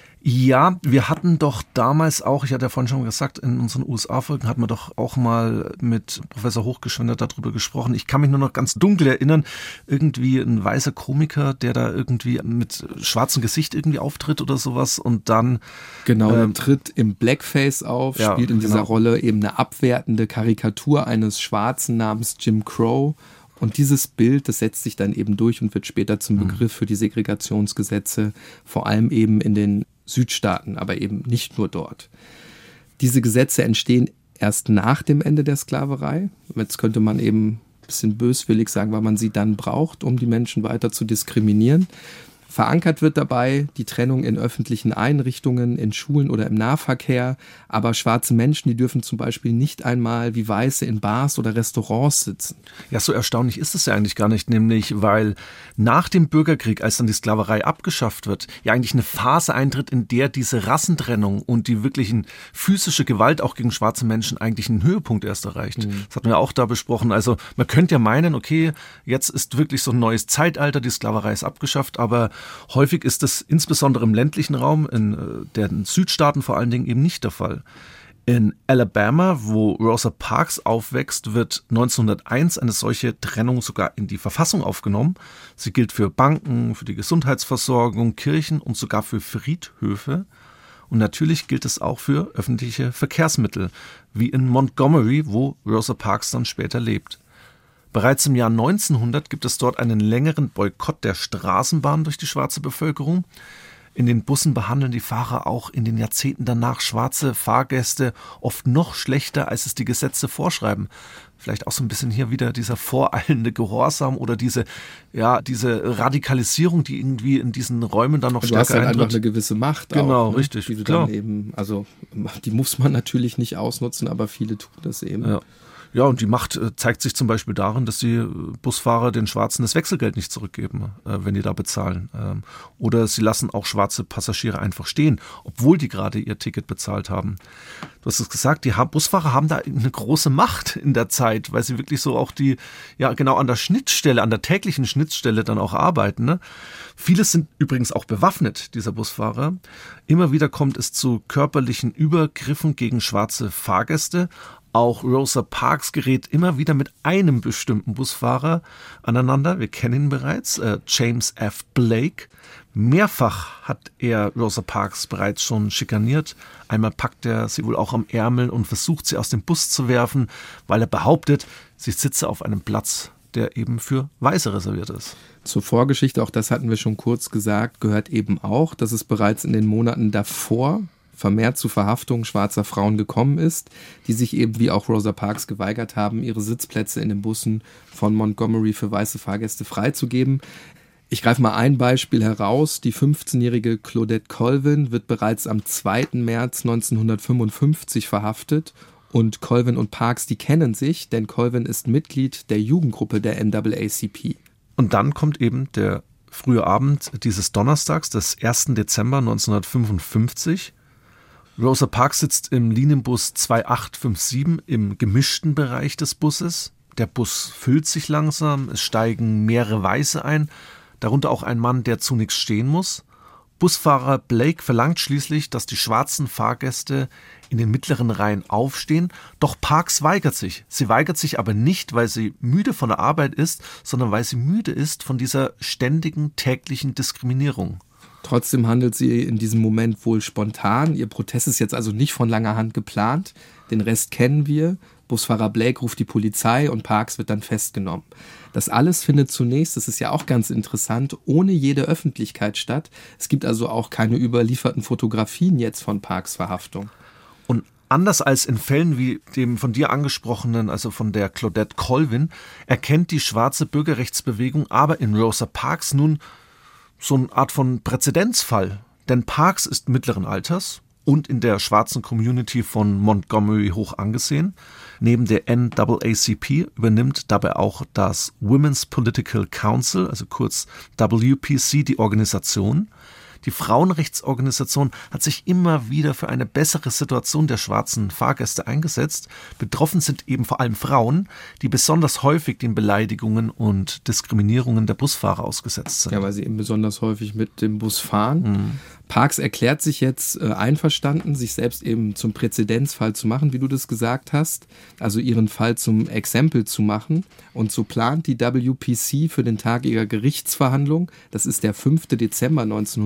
Ja, wir hatten doch damals auch, ich hatte ja vorhin schon gesagt, in unseren USA-Folgen hatten wir doch auch mal mit Professor Hochgeschwender darüber gesprochen. Ich kann mich nur noch ganz dunkel erinnern, irgendwie ein weißer Komiker, der da irgendwie mit schwarzem Gesicht irgendwie auftritt oder sowas und dann... Genau, er tritt im Blackface auf, spielt in dieser Rolle eben eine abwertende Karikatur eines Schwarzen namens Jim Crow. Und dieses Bild, das setzt sich dann eben durch und wird später zum Begriff für die Segregationsgesetze, vor allem eben in den Südstaaten, aber eben nicht nur dort. Diese Gesetze entstehen erst nach dem Ende der Sklaverei. Jetzt könnte man eben ein bisschen böswillig sagen, weil man sie dann braucht, um die Menschen weiter zu diskriminieren. Verankert wird dabei die Trennung in öffentlichen Einrichtungen, in Schulen oder im Nahverkehr. Aber schwarze Menschen, die dürfen zum Beispiel nicht einmal wie Weiße in Bars oder Restaurants sitzen. Ja, so erstaunlich ist es ja eigentlich gar nicht, nämlich weil nach dem Bürgerkrieg, als dann die Sklaverei abgeschafft wird, ja eigentlich eine Phase eintritt, in der diese Rassentrennung und die wirklichen physische Gewalt auch gegen schwarze Menschen eigentlich einen Höhepunkt erst erreicht. Das hatten wir auch da besprochen. Also man könnte ja meinen, okay, jetzt ist wirklich so ein neues Zeitalter, die Sklaverei ist abgeschafft, aber häufig ist das insbesondere im ländlichen Raum, in den Südstaaten vor allen Dingen eben nicht der Fall. In Alabama, wo Rosa Parks aufwächst, wird 1901 eine solche Trennung sogar in die Verfassung aufgenommen. Sie gilt für Banken, für die Gesundheitsversorgung, Kirchen und sogar für Friedhöfe. Und natürlich gilt es auch für öffentliche Verkehrsmittel, wie in Montgomery, wo Rosa Parks dann später lebt. Bereits im Jahr 1900 gibt es dort einen längeren Boykott der Straßenbahn durch die schwarze Bevölkerung. In den Bussen behandeln die Fahrer auch in den Jahrzehnten danach schwarze Fahrgäste oft noch schlechter, als es die Gesetze vorschreiben. Vielleicht auch so ein bisschen hier wieder dieser voreilende Gehorsam oder diese Radikalisierung, die irgendwie in diesen Räumen dann noch stärker eintritt. Du hast halt einfach eine gewisse Macht. Genau, auch, ne? Richtig. Die du dann eben, also die muss man natürlich nicht ausnutzen, aber viele tun das eben. Ja. Ja, und die Macht zeigt sich zum Beispiel darin, dass die Busfahrer den Schwarzen das Wechselgeld nicht zurückgeben, wenn die da bezahlen. Oder sie lassen auch schwarze Passagiere einfach stehen, obwohl die gerade ihr Ticket bezahlt haben. Du hast es gesagt, die Busfahrer haben da eine große Macht in der Zeit, weil sie wirklich so auch genau an der Schnittstelle, an der täglichen Schnittstelle dann auch arbeiten. Ne? Viele sind übrigens auch bewaffnet, dieser Busfahrer. Immer wieder kommt es zu körperlichen Übergriffen gegen schwarze Fahrgäste. Auch Rosa Parks gerät immer wieder mit einem bestimmten Busfahrer aneinander. Wir kennen ihn bereits, James F. Blake. Mehrfach hat er Rosa Parks bereits schon schikaniert. Einmal packt er sie wohl auch am Ärmel und versucht, sie aus dem Bus zu werfen, weil er behauptet, sie sitze auf einem Platz, der eben für Weiße reserviert ist. Zur Vorgeschichte, auch das hatten wir schon kurz gesagt, gehört eben auch, dass es bereits in den Monaten davor vermehrt zu Verhaftungen schwarzer Frauen gekommen ist, die sich eben wie auch Rosa Parks geweigert haben, ihre Sitzplätze in den Bussen von Montgomery für weiße Fahrgäste freizugeben. Ich greife mal ein Beispiel heraus. Die 15-jährige Claudette Colvin wird bereits am 2. März 1955 verhaftet. Und Colvin und Parks, die kennen sich, denn Colvin ist Mitglied der Jugendgruppe der NAACP. Und dann kommt eben der frühe Abend dieses Donnerstags, des 1. Dezember 1955. Rosa Parks sitzt im Linienbus 2857 im gemischten Bereich des Busses. Der Bus füllt sich langsam, es steigen mehrere Weiße ein, darunter auch ein Mann, der zunächst stehen muss. Busfahrer Blake verlangt schließlich, dass die schwarzen Fahrgäste in den mittleren Reihen aufstehen, doch Parks weigert sich. Sie weigert sich aber nicht, weil sie müde von der Arbeit ist, sondern weil sie müde ist von dieser ständigen täglichen Diskriminierung. Trotzdem handelt sie in diesem Moment wohl spontan. Ihr Protest ist jetzt also nicht von langer Hand geplant. Den Rest kennen wir. Busfahrer Blake ruft die Polizei und Parks wird dann festgenommen. Das alles findet zunächst, das ist ja auch ganz interessant, ohne jede Öffentlichkeit statt. Es gibt also auch keine überlieferten Fotografien jetzt von Parks Verhaftung. Und anders als in Fällen wie dem von dir angesprochenen, also von der Claudette Colvin, erkennt die schwarze Bürgerrechtsbewegung aber in Rosa Parks nun so eine Art von Präzedenzfall. Denn Parks ist mittleren Alters und in der schwarzen Community von Montgomery hoch angesehen. Neben der NAACP übernimmt dabei auch das Women's Political Council, also kurz WPC, die Organisation. Die Frauenrechtsorganisation hat sich immer wieder für eine bessere Situation der schwarzen Fahrgäste eingesetzt. Betroffen sind eben vor allem Frauen, die besonders häufig den Beleidigungen und Diskriminierungen der Busfahrer ausgesetzt sind. Ja, weil sie eben besonders häufig mit dem Bus fahren. Parks erklärt sich jetzt einverstanden, sich selbst eben zum Präzedenzfall zu machen, wie du das gesagt hast, also ihren Fall zum Exempel zu machen. Und so plant die WPC für den Tag ihrer Gerichtsverhandlung, das ist der 5. Dezember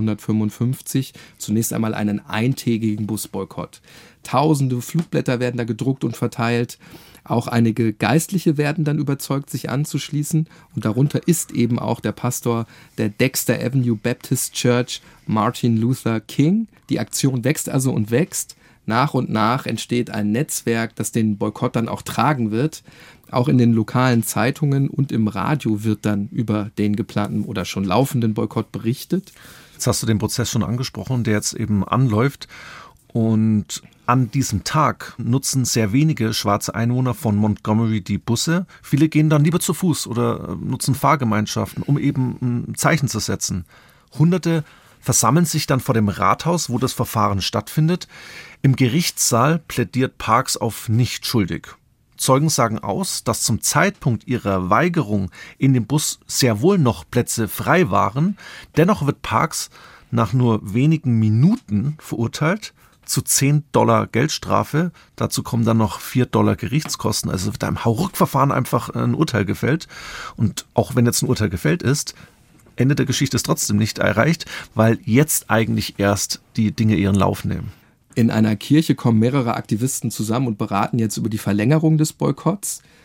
1955, zunächst einmal einen eintägigen Busboykott. Tausende Flugblätter werden da gedruckt und verteilt. Auch einige Geistliche werden dann überzeugt, sich anzuschließen. Und darunter ist eben auch der Pastor der Dexter Avenue Baptist Church, Martin Luther King. Die Aktion wächst also und wächst. Nach und nach entsteht ein Netzwerk, das den Boykott dann auch tragen wird. Auch in den lokalen Zeitungen und im Radio wird dann über den geplanten oder schon laufenden Boykott berichtet. Jetzt hast du den Prozess schon angesprochen, der jetzt eben anläuft. Und an diesem Tag nutzen sehr wenige schwarze Einwohner von Montgomery die Busse. Viele gehen dann lieber zu Fuß oder nutzen Fahrgemeinschaften, um eben ein Zeichen zu setzen. Hunderte versammeln sich dann vor dem Rathaus, wo das Verfahren stattfindet. Im Gerichtssaal plädiert Parks auf nicht schuldig. Zeugen sagen aus, dass zum Zeitpunkt ihrer Weigerung in dem Bus sehr wohl noch Plätze frei waren. Dennoch wird Parks nach nur wenigen Minuten verurteilt zu $10 Geldstrafe. Dazu kommen dann noch $4 Gerichtskosten. Also wird da im Hauruck-Verfahren einfach ein Urteil gefällt. Und auch wenn jetzt ein Urteil gefällt ist, Ende der Geschichte ist trotzdem nicht erreicht, weil jetzt eigentlich erst die Dinge ihren Lauf nehmen. In einer Kirche kommen mehrere Aktivisten zusammen und beraten jetzt über die Verlängerung des Boykotts.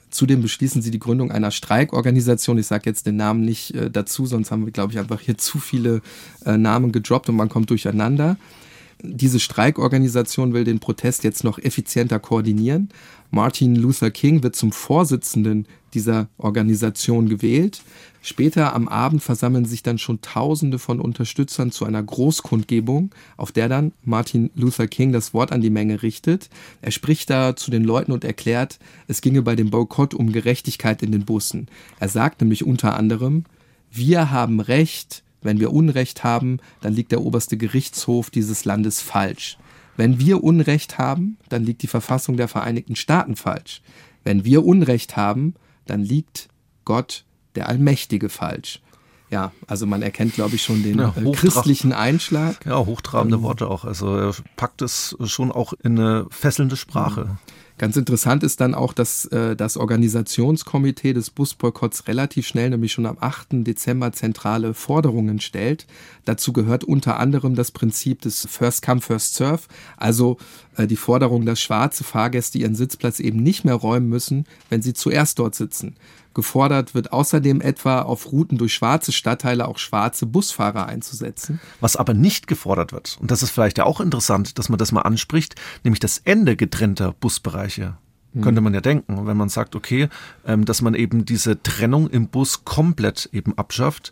Zudem beschließen sie die Gründung einer Streikorganisation. Ich sage jetzt den Namen nicht dazu, sonst haben wir, glaube ich, einfach hier zu viele Namen gedroppt und man kommt durcheinander. Diese Streikorganisation will den Protest jetzt noch effizienter koordinieren. Martin Luther King wird zum Vorsitzenden dieser Organisation gewählt. Später am Abend versammeln sich dann schon Tausende von Unterstützern zu einer Großkundgebung, auf der dann Martin Luther King das Wort an die Menge richtet. Er spricht da zu den Leuten und erklärt, es ginge bei dem Boykott um Gerechtigkeit in den Bussen. Er sagt nämlich unter anderem, wir haben Recht. Wenn wir Unrecht haben, dann liegt der oberste Gerichtshof dieses Landes falsch. Wenn wir Unrecht haben, dann liegt die Verfassung der Vereinigten Staaten falsch. Wenn wir Unrecht haben, dann liegt Gott, der Allmächtige, falsch. Ja, also man erkennt, glaube ich, schon den christlichen Einschlag. Ja, hochtrabende Worte auch. Also er packt es schon auch in eine fesselnde Sprache. Ganz interessant ist dann auch, dass das Organisationskomitee des Busboykotts relativ schnell, nämlich schon am 8. Dezember, zentrale Forderungen stellt. Dazu gehört unter anderem das Prinzip des First Come, First Serve, also die Forderung, dass schwarze Fahrgäste ihren Sitzplatz eben nicht mehr räumen müssen, wenn sie zuerst dort sitzen. Gefordert wird außerdem etwa, auf Routen durch schwarze Stadtteile auch schwarze Busfahrer einzusetzen. Was aber nicht gefordert wird, und das ist vielleicht ja auch interessant, dass man das mal anspricht, nämlich das Ende getrennter Busbereiche. Könnte man ja denken, wenn man sagt, okay, dass man eben diese Trennung im Bus komplett eben abschafft.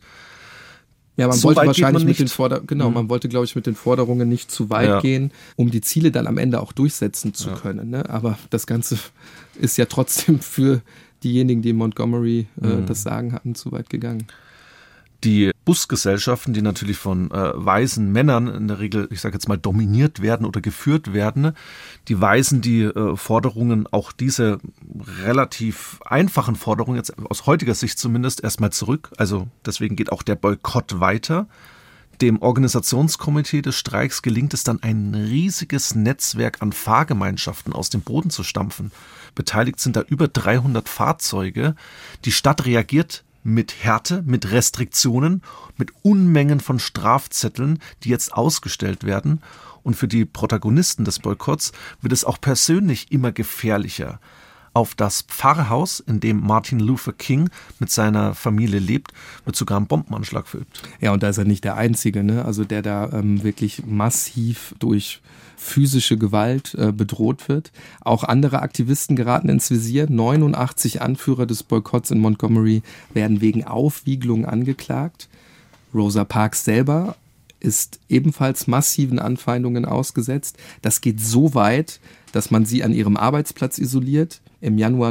Ja, man wollte wahrscheinlich mit den man wollte, glaube ich, mit den Forderungen nicht zu weit gehen, um die Ziele dann am Ende auch durchsetzen zu können. Ne? Aber das Ganze ist ja trotzdem für diejenigen, die in Montgomery das Sagen hatten, zu weit gegangen. Die Busgesellschaften, die natürlich von weißen Männern in der Regel, ich sage jetzt mal, dominiert werden oder geführt werden, die weisen die Forderungen, auch diese relativ einfachen Forderungen, jetzt aus heutiger Sicht zumindest, erstmal zurück. Also deswegen geht auch der Boykott weiter. Dem Organisationskomitee des Streiks gelingt es dann, ein riesiges Netzwerk an Fahrgemeinschaften aus dem Boden zu stampfen. Beteiligt sind da über 300 Fahrzeuge. Die Stadt reagiert mit Härte, mit Restriktionen, mit Unmengen von Strafzetteln, die jetzt ausgestellt werden. Und für die Protagonisten des Boykotts wird es auch persönlich immer gefährlicher. Auf das Pfarrhaus, in dem Martin Luther King mit seiner Familie lebt, wird sogar ein Bombenanschlag verübt. Ja, und da ist er nicht der Einzige, ne? Also der da wirklich massiv durch physische Gewalt bedroht wird. Auch andere Aktivisten geraten ins Visier. 89 Anführer des Boykotts in Montgomery werden wegen Aufwiegelung angeklagt. Rosa Parks selber ist ebenfalls massiven Anfeindungen ausgesetzt. Das geht so weit, dass man sie an ihrem Arbeitsplatz isoliert. Im Januar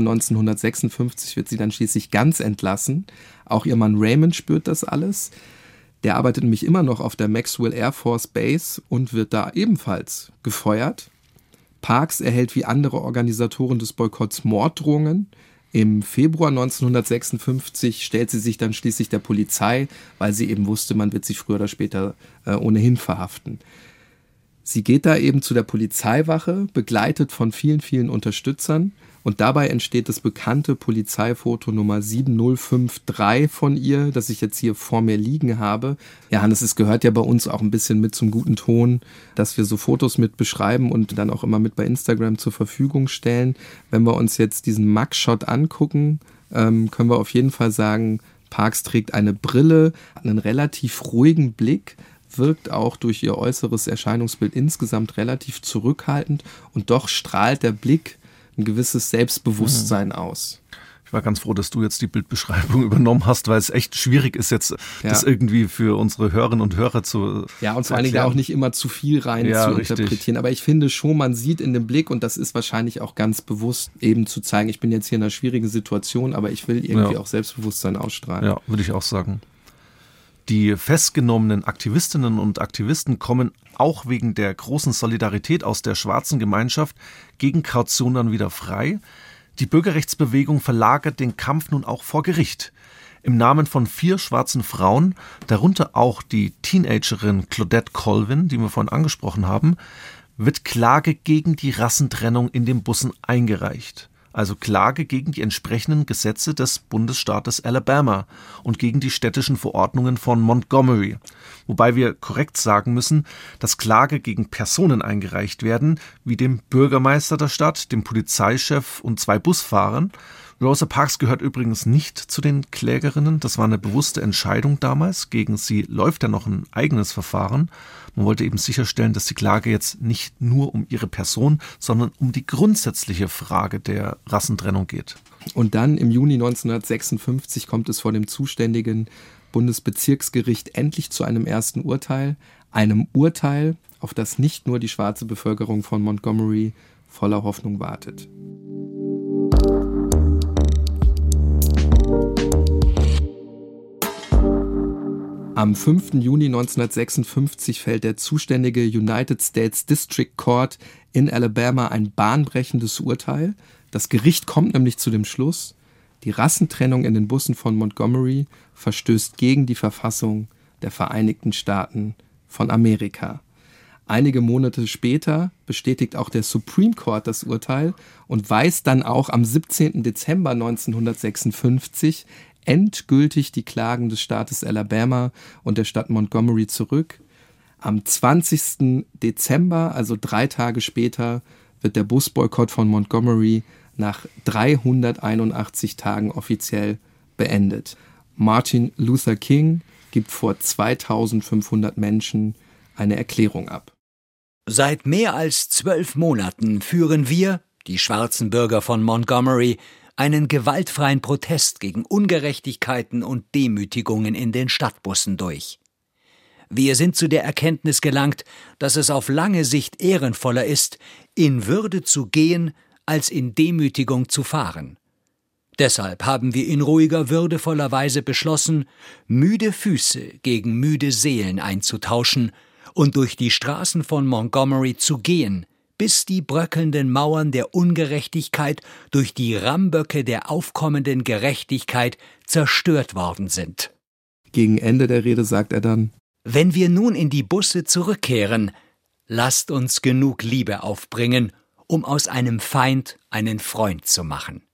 1956 wird sie dann schließlich ganz entlassen. Auch ihr Mann Raymond spürt das alles. Der arbeitet nämlich immer noch auf der Maxwell Air Force Base und wird da ebenfalls gefeuert. Parks erhält wie andere Organisatoren des Boykotts Morddrohungen. Im Februar 1956 stellt sie sich dann schließlich der Polizei, weil sie eben wusste, man wird sie früher oder später ohnehin verhaften. Sie geht da eben zu der Polizeiwache, begleitet von vielen, vielen Unterstützern. Und dabei entsteht das bekannte Polizeifoto Nummer 7053 von ihr, das ich jetzt hier vor mir liegen habe. Ja, Hannes, es gehört ja bei uns auch ein bisschen mit zum guten Ton, dass wir so Fotos mit beschreiben und dann auch immer mit bei Instagram zur Verfügung stellen. Wenn wir uns jetzt diesen Mugshot angucken, können wir auf jeden Fall sagen, Parks trägt eine Brille, einen relativ ruhigen Blick, wirkt auch durch ihr äußeres Erscheinungsbild insgesamt relativ zurückhaltend und doch strahlt der Blick ein gewisses Selbstbewusstsein aus. Ich war ganz froh, dass du jetzt die Bildbeschreibung übernommen hast, weil es echt schwierig ist jetzt, das irgendwie für unsere Hörerinnen und Hörer zu Ja, und vor allen Dingen auch nicht immer zu viel rein zu interpretieren. Aber ich finde schon, man sieht in dem Blick, und das ist wahrscheinlich auch ganz bewusst, eben zu zeigen, ich bin jetzt hier in einer schwierigen Situation, aber ich will irgendwie auch Selbstbewusstsein ausstrahlen. Ja, würde ich auch sagen. Die festgenommenen Aktivistinnen und Aktivisten kommen auch wegen der großen Solidarität aus der schwarzen Gemeinschaft gegen Kaution dann wieder frei. Die Bürgerrechtsbewegung verlagert den Kampf nun auch vor Gericht. Im Namen von 4 schwarzen Frauen, darunter auch die Teenagerin Claudette Colvin, die wir vorhin angesprochen haben, wird Klage gegen die Rassentrennung in den Bussen eingereicht. Also Klage gegen die entsprechenden Gesetze des Bundesstaates Alabama und gegen die städtischen Verordnungen von Montgomery. Wobei wir korrekt sagen müssen, dass Klage gegen Personen eingereicht werden, wie dem Bürgermeister der Stadt, dem Polizeichef und 2 Busfahrern. Rosa Parks gehört übrigens nicht zu den Klägerinnen. Das war eine bewusste Entscheidung damals. Gegen sie läuft ja noch ein eigenes Verfahren. Man wollte eben sicherstellen, dass die Klage jetzt nicht nur um ihre Person, sondern um die grundsätzliche Frage der Rassentrennung geht. Und dann im Juni 1956 kommt es vor dem zuständigen Bundesbezirksgericht endlich zu einem ersten Urteil. Einem Urteil, auf das nicht nur die schwarze Bevölkerung von Montgomery voller Hoffnung wartet. Am 5. Juni 1956 fällt der zuständige United States District Court in Alabama ein bahnbrechendes Urteil. Das Gericht kommt nämlich zu dem Schluss, die Rassentrennung in den Bussen von Montgomery verstößt gegen die Verfassung der Vereinigten Staaten von Amerika. Einige Monate später bestätigt auch der Supreme Court das Urteil und weist dann auch am 17. Dezember 1956 endgültig die Klagen des Staates Alabama und der Stadt Montgomery zurück. Am 20. Dezember, also 3 Tage später, wird der Busboykott von Montgomery nach 381 Tagen offiziell beendet. Martin Luther King gibt vor 2500 Menschen eine Erklärung ab. Seit mehr als 12 Monaten führen wir, die schwarzen Bürger von Montgomery, einen gewaltfreien Protest gegen Ungerechtigkeiten und Demütigungen in den Stadtbussen durch. Wir sind zu der Erkenntnis gelangt, dass es auf lange Sicht ehrenvoller ist, in Würde zu gehen, als in Demütigung zu fahren. Deshalb haben wir in ruhiger, würdevoller Weise beschlossen, müde Füße gegen müde Seelen einzutauschen und durch die Straßen von Montgomery zu gehen, bis die bröckelnden Mauern der Ungerechtigkeit durch die Rammböcke der aufkommenden Gerechtigkeit zerstört worden sind. Gegen Ende der Rede sagt er dann: Wenn wir nun in die Busse zurückkehren, lasst uns genug Liebe aufbringen, um aus einem Feind einen Freund zu machen.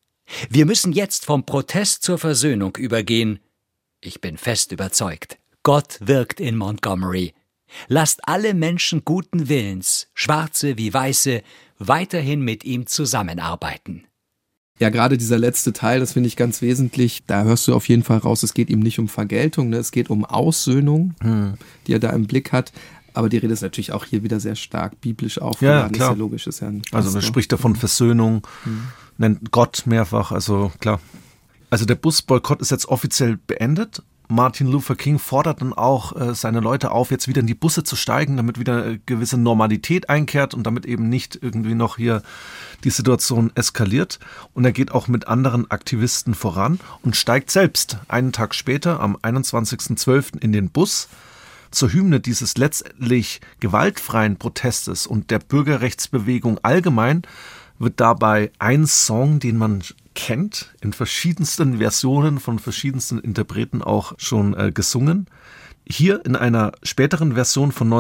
Wir müssen jetzt vom Protest zur Versöhnung übergehen. Ich bin fest überzeugt, Gott wirkt in Montgomery. Lasst alle Menschen guten Willens, Schwarze wie Weiße, weiterhin mit ihm zusammenarbeiten. Ja, gerade dieser letzte Teil, das finde ich ganz wesentlich. Da hörst du auf jeden Fall raus, es geht ihm nicht um Vergeltung, ne? Es geht um Aussöhnung, die er da im Blick hat. Aber die Rede ist natürlich auch hier wieder sehr stark biblisch aufgeladen. Ja, klar. Ist ja logisch, ist ja ein Also man spricht davon Versöhnung, nennt Gott mehrfach, also klar. Also der Busboykott ist jetzt offiziell beendet. Martin Luther King fordert dann auch seine Leute auf, jetzt wieder in die Busse zu steigen, damit wieder eine gewisse Normalität einkehrt und damit eben nicht irgendwie noch hier die Situation eskaliert. Und er geht auch mit anderen Aktivisten voran und steigt selbst einen Tag später, am 21.12. in den Bus. Zur Hymne dieses letztlich gewaltfreien Protestes und der Bürgerrechtsbewegung allgemein wird dabei ein Song, den man kennt, in verschiedensten Versionen von verschiedensten Interpreten auch schon gesungen. Hier in einer späteren Version von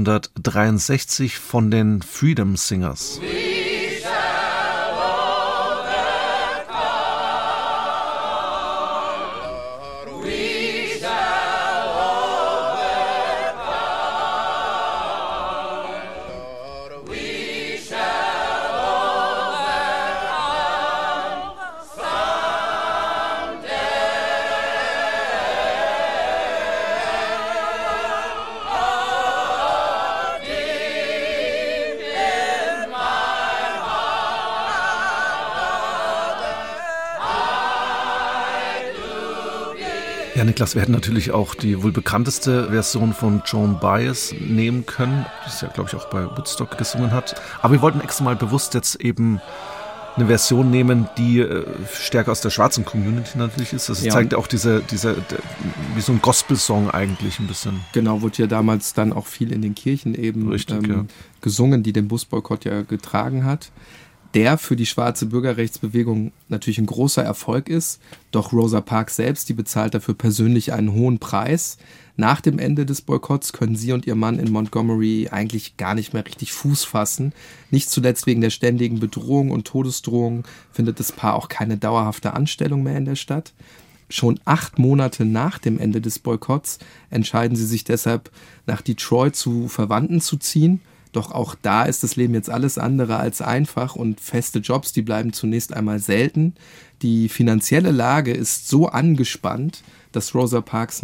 1963 von den Freedom Singers. Ja, Niklas, wir hätten natürlich auch die wohl bekannteste Version von Joan Baez nehmen können, die es ja, glaube ich, auch bei Woodstock gesungen hat. Aber wir wollten extra mal bewusst jetzt eben eine Version nehmen, die stärker aus der schwarzen Community natürlich ist. Das zeigt ja auch diese wie so ein Gospel-Song eigentlich ein bisschen. Genau, wurde ja damals dann auch viel in den Kirchen eben gesungen, die den Busboykott ja getragen hat. Der für die schwarze Bürgerrechtsbewegung natürlich ein großer Erfolg ist. Doch Rosa Parks selbst, die bezahlt dafür persönlich einen hohen Preis. Nach dem Ende des Boykotts können sie und ihr Mann in Montgomery eigentlich gar nicht mehr richtig Fuß fassen. Nicht zuletzt wegen der ständigen Bedrohung und Todesdrohung findet das Paar auch keine dauerhafte Anstellung mehr in der Stadt. Schon 8 Monate nach dem Ende des Boykotts entscheiden sie sich deshalb, nach Detroit zu Verwandten zu ziehen. Doch auch da ist das Leben jetzt alles andere als einfach und feste Jobs, die bleiben zunächst einmal selten. Die finanzielle Lage ist so angespannt, dass Rosa Parks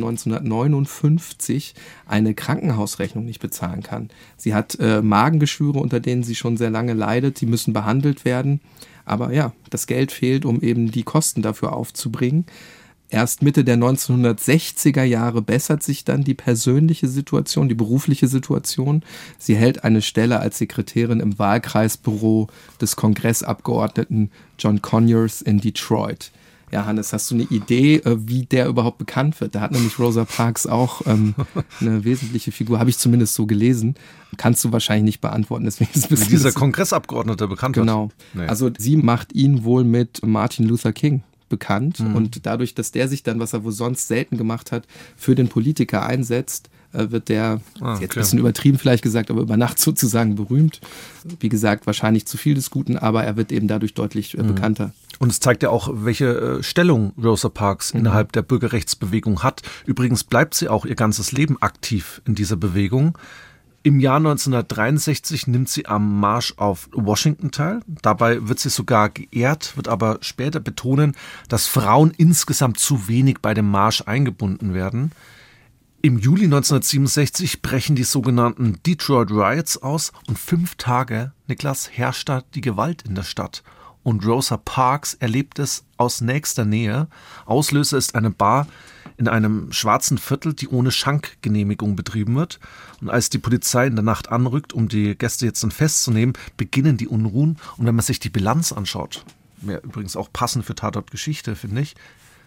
1959 eine Krankenhausrechnung nicht bezahlen kann. Sie hat Magengeschwüre, unter denen sie schon sehr lange leidet, die müssen behandelt werden. Aber ja, das Geld fehlt, um eben die Kosten dafür aufzubringen. Erst Mitte der 1960er Jahre bessert sich dann die persönliche Situation, die berufliche Situation. Sie hält eine Stelle als Sekretärin im Wahlkreisbüro des Kongressabgeordneten John Conyers in Detroit. Ja, Hannes, hast du eine Idee, wie der überhaupt bekannt wird? Da hat nämlich Rosa Parks auch eine wesentliche Figur, habe ich zumindest so gelesen. Kannst du wahrscheinlich nicht beantworten, deswegen ist es ein bisschen... Wie dieser Kongressabgeordnete bekannt wird. Genau. Nee. Also sie macht ihn wohl mit Martin Luther King bekannt und dadurch, dass der sich dann, was er wohl sonst selten gemacht hat, für den Politiker einsetzt, wird der, jetzt ein bisschen übertrieben vielleicht gesagt, aber über Nacht sozusagen berühmt. Wie gesagt, wahrscheinlich zu viel des Guten, aber er wird eben dadurch deutlich bekannter. Und es zeigt ja auch, welche Stellung Rosa Parks innerhalb der Bürgerrechtsbewegung hat. Übrigens bleibt sie auch ihr ganzes Leben aktiv in dieser Bewegung. Im Jahr 1963 nimmt sie am Marsch auf Washington teil. Dabei wird sie sogar geehrt, wird aber später betonen, dass Frauen insgesamt zu wenig bei dem Marsch eingebunden werden. Im Juli 1967 brechen die sogenannten Detroit Riots aus und 5 Tage, Niklas, herrscht da die Gewalt in der Stadt. Und Rosa Parks erlebt es aus nächster Nähe. Auslöser ist eine Bar in einem schwarzen Viertel, die ohne Schankgenehmigung betrieben wird. Und als die Polizei in der Nacht anrückt, um die Gäste jetzt dann festzunehmen, beginnen die Unruhen. Und wenn man sich die Bilanz anschaut, wäre übrigens auch passend für Tatort-Geschichte, finde ich,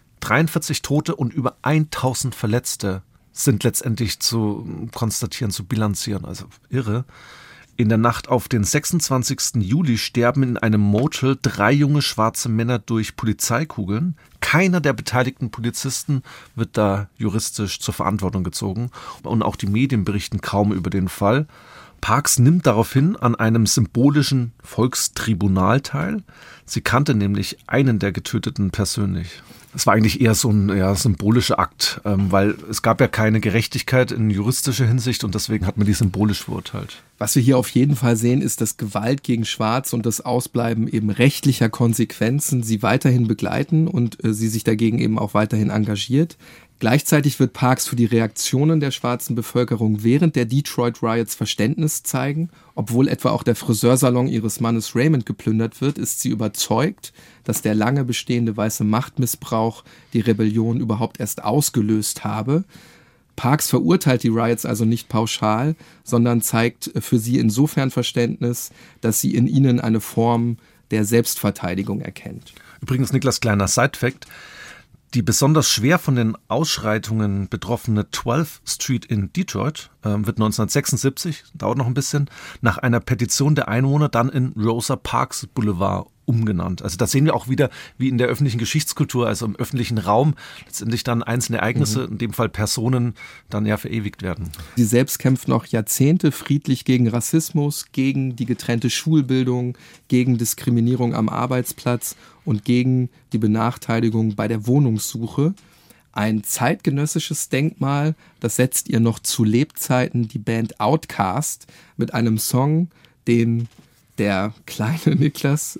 43 Tote und über 1000 Verletzte sind letztendlich zu konstatieren, zu bilanzieren. Also irre. In der Nacht auf den 26. Juli sterben in einem Motel 3 junge schwarze Männer durch Polizeikugeln. Keiner der beteiligten Polizisten wird da juristisch zur Verantwortung gezogen. Und auch die Medien berichten kaum über den Fall. Parks nimmt daraufhin an einem symbolischen Volkstribunal teil. Sie kannte nämlich einen der Getöteten persönlich. Es war eigentlich eher so ein symbolischer Akt, weil es gab ja keine Gerechtigkeit in juristischer Hinsicht und deswegen hat man die symbolisch verurteilt. Was wir hier auf jeden Fall sehen, ist, dass Gewalt gegen Schwarz und das Ausbleiben eben rechtlicher Konsequenzen sie weiterhin begleiten und sie sich dagegen eben auch weiterhin engagiert. Gleichzeitig wird Parks für die Reaktionen der schwarzen Bevölkerung während der Detroit Riots Verständnis zeigen. Obwohl etwa auch der Friseursalon ihres Mannes Raymond geplündert wird, ist sie überzeugt, dass der lange bestehende weiße Machtmissbrauch die Rebellion überhaupt erst ausgelöst habe. Parks verurteilt die Riots also nicht pauschal, sondern zeigt für sie insofern Verständnis, dass sie in ihnen eine Form der Selbstverteidigung erkennt. Übrigens, Niklas, kleiner Side-Fact: Die besonders schwer von den Ausschreitungen betroffene 12th Street in Detroit wird 1976, dauert noch ein bisschen, nach einer Petition der Einwohner dann in Rosa Parks Boulevard umgenannt. Also da sehen wir auch wieder, wie in der öffentlichen Geschichtskultur, also im öffentlichen Raum, letztendlich dann einzelne Ereignisse, in dem Fall Personen, dann ja verewigt werden. Sie selbst kämpft noch Jahrzehnte friedlich gegen Rassismus, gegen die getrennte Schulbildung, gegen Diskriminierung am Arbeitsplatz und gegen die Benachteiligung bei der Wohnungssuche. Ein zeitgenössisches Denkmal, das setzt ihr noch zu Lebzeiten die Band Outkast mit einem Song, den der kleine Niklas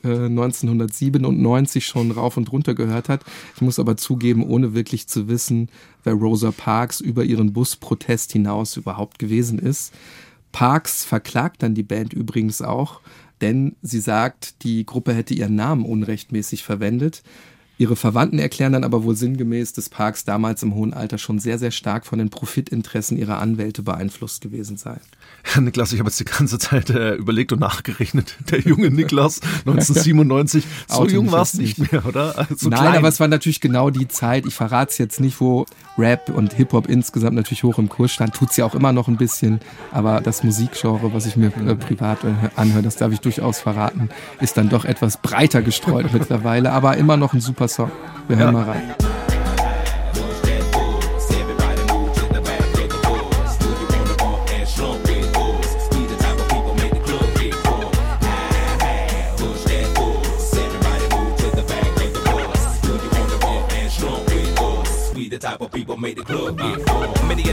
1997 schon rauf und runter gehört hat. Ich muss aber zugeben, ohne wirklich zu wissen, wer Rosa Parks über ihren Busprotest hinaus überhaupt gewesen ist. Parks verklagt dann die Band übrigens auch, denn sie sagt, die Gruppe hätte ihren Namen unrechtmäßig verwendet. Ihre Verwandten erklären dann aber wohl sinngemäß, dass Parks damals im hohen Alter schon sehr, sehr stark von den Profitinteressen ihrer Anwälte beeinflusst gewesen sei. Niklas, ich habe jetzt die ganze Zeit überlegt und nachgerechnet. Der junge Niklas, 1997, so jung war es nicht mehr, oder? Also nein, klein. Aber es war natürlich genau die Zeit, ich verrate es jetzt nicht, wo Rap und Hip-Hop insgesamt natürlich hoch im Kurs stand, tut es ja auch immer noch ein bisschen, aber das Musikgenre, was ich mir privat anhöre, das darf ich durchaus verraten, ist dann doch etwas breiter gestreut mittlerweile, aber immer noch ein super Song. Wir hören mal rein.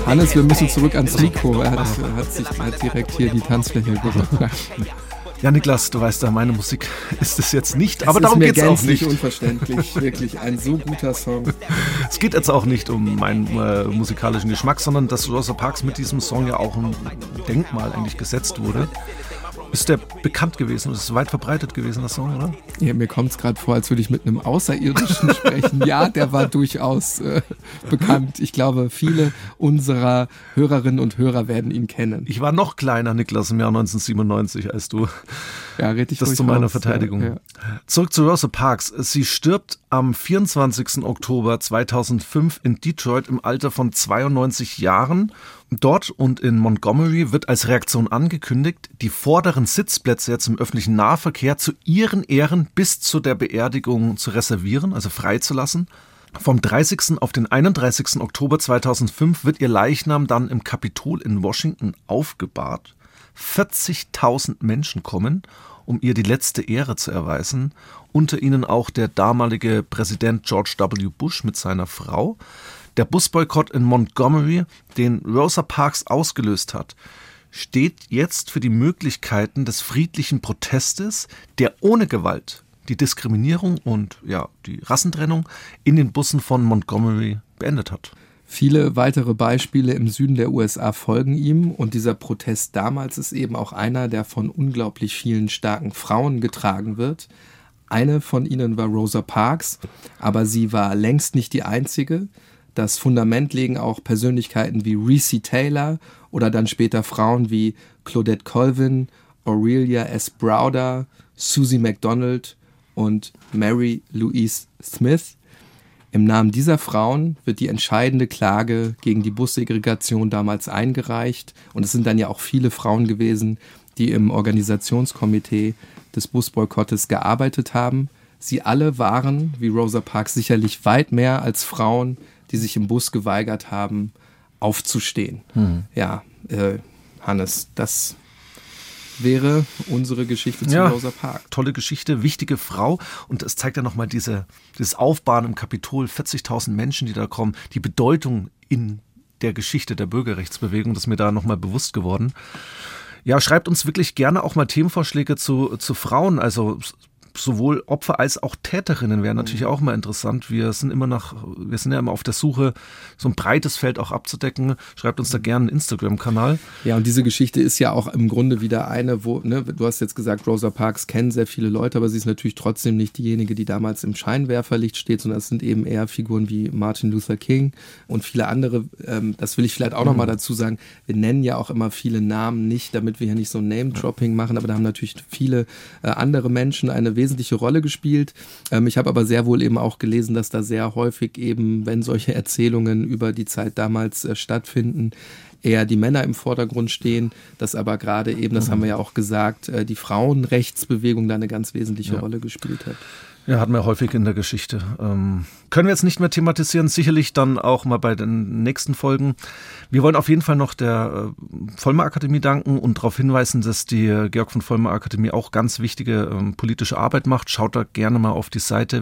Hannes, wir müssen zurück ans Mikro. Er hat direkt hier die Tanzfläche berührt. Ja, Niklas, du weißt ja, meine Musik ist es jetzt nicht, aber darum geht es auch nicht. Das ist mir unverständlich, wirklich ein so guter Song. Es geht jetzt auch nicht um meinen musikalischen Geschmack, sondern dass Rosa Parks mit diesem Song ja auch ein Denkmal eigentlich gesetzt wurde. Ist der bekannt gewesen? Ist weit verbreitet gewesen, der Song, oder? Ja, mir kommt es gerade vor, als würde ich mit einem Außerirdischen sprechen. Ja, der war durchaus bekannt. Ich glaube, viele unserer Hörerinnen und Hörer werden ihn kennen. Ich war noch kleiner, Niklas, im Jahr 1997 als du. Ja, red ich das zu meiner Verteidigung. Ja. Zurück zu Rosa Parks. Sie stirbt am 24. Oktober 2005 in Detroit im Alter von 92 Jahren. Dort und in Montgomery wird als Reaktion angekündigt, die vorderen Sitzplätze jetzt im öffentlichen Nahverkehr zu ihren Ehren bis zu der Beerdigung zu reservieren, also freizulassen. Vom 30. auf den 31. Oktober 2005 wird ihr Leichnam dann im Kapitol in Washington aufgebahrt. 40.000 Menschen kommen, um ihr die letzte Ehre zu erweisen. Unter ihnen auch der damalige Präsident George W. Bush mit seiner Frau. Der Busboykott in Montgomery, den Rosa Parks ausgelöst hat, steht jetzt für die Möglichkeiten des friedlichen Protestes, der ohne Gewalt die Diskriminierung und die Rassentrennung in den Bussen von Montgomery beendet hat. Viele weitere Beispiele im Süden der USA folgen ihm und dieser Protest damals ist eben auch einer, der von unglaublich vielen starken Frauen getragen wird. Eine von ihnen war Rosa Parks, aber sie war längst nicht die einzige. Das Fundament legen auch Persönlichkeiten wie Recy Taylor oder dann später Frauen wie Claudette Colvin, Aurelia S. Browder, Susie McDonald und Mary Louise Smith. Im Namen dieser Frauen wird die entscheidende Klage gegen die Bussegregation damals eingereicht. Und es sind dann ja auch viele Frauen gewesen, die im Organisationskomitee des Busboykottes gearbeitet haben. Sie alle waren, wie Rosa Parks, sicherlich weit mehr als Frauen, die sich im Bus geweigert haben, aufzustehen. Ja, Hannes, das wäre unsere Geschichte zu Rosa Parks. Tolle Geschichte, wichtige Frau. Und es zeigt ja nochmal dieses Aufbahren im Kapitol, 40.000 Menschen, die da kommen, die Bedeutung in der Geschichte der Bürgerrechtsbewegung, das ist mir da nochmal bewusst geworden. Ja, schreibt uns wirklich gerne auch mal Themenvorschläge zu Frauen, also sowohl Opfer als auch Täterinnen wären natürlich auch mal interessant. Wir sind ja immer auf der Suche, so ein breites Feld auch abzudecken. Schreibt uns da gerne einen Instagram-Kanal. Ja, und diese Geschichte ist ja auch im Grunde wieder eine, wo, du hast jetzt gesagt, Rosa Parks kennen sehr viele Leute, aber sie ist natürlich trotzdem nicht diejenige, die damals im Scheinwerferlicht steht, sondern es sind eben eher Figuren wie Martin Luther King und viele andere. Das will ich vielleicht auch nochmal dazu sagen. Wir nennen ja auch immer viele Namen nicht, damit wir hier nicht so ein Name-Dropping machen, aber da haben natürlich viele andere Menschen eine wesentliche Rolle gespielt. Ich habe aber sehr wohl eben auch gelesen, dass da sehr häufig eben, wenn solche Erzählungen über die Zeit damals stattfinden, eher die Männer im Vordergrund stehen, dass aber gerade eben, das haben wir ja auch gesagt, die Frauenrechtsbewegung da eine ganz wesentliche Rolle gespielt hat. Ja, hatten wir häufig in der Geschichte. Können wir jetzt nicht mehr thematisieren, sicherlich dann auch mal bei den nächsten Folgen. Wir wollen auf jeden Fall noch der Vollmer Akademie danken und darauf hinweisen, dass die Georg von Vollmer Akademie auch ganz wichtige politische Arbeit macht. Schaut da gerne mal auf die Seite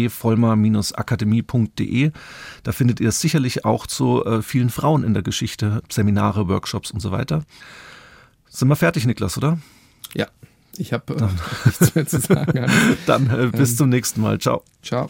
www.vollmer-akademie.de. Da findet ihr sicherlich auch zu vielen Frauen in der Geschichte, Seminare, Workshops und so weiter. Sind wir fertig, Niklas, oder? Ja. Ich habe nichts mehr zu sagen. Dann bis zum nächsten Mal. Ciao. Ciao.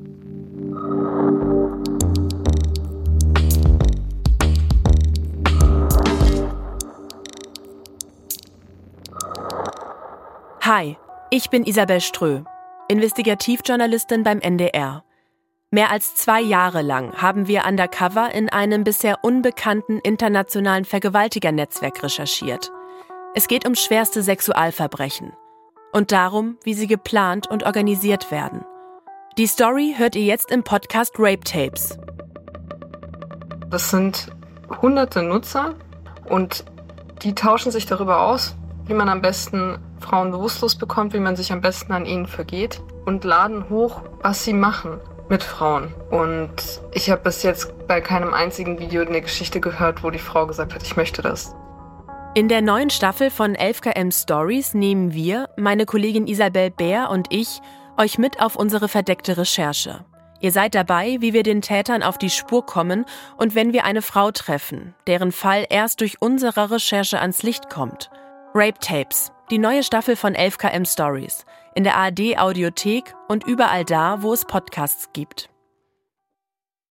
Hi, ich bin Isabel Strö, Investigativjournalistin beim NDR. Mehr als 2 Jahre lang haben wir undercover in einem bisher unbekannten internationalen Vergewaltigernetzwerk recherchiert. Es geht um schwerste Sexualverbrechen und darum, wie sie geplant und organisiert werden. Die Story hört ihr jetzt im Podcast Rape Tapes. Das sind hunderte Nutzer und die tauschen sich darüber aus, wie man am besten Frauen bewusstlos bekommt, wie man sich am besten an ihnen vergeht und laden hoch, was sie machen mit Frauen. Und ich habe bis jetzt bei keinem einzigen Video eine Geschichte gehört, wo die Frau gesagt hat, ich möchte das. In der neuen Staffel von 11KM Stories nehmen wir, meine Kollegin Isabel Bär und ich, euch mit auf unsere verdeckte Recherche. Ihr seid dabei, wie wir den Tätern auf die Spur kommen und wenn wir eine Frau treffen, deren Fall erst durch unsere Recherche ans Licht kommt. Rape Tapes, die neue Staffel von 11KM Stories, in der ARD Audiothek und überall da, wo es Podcasts gibt.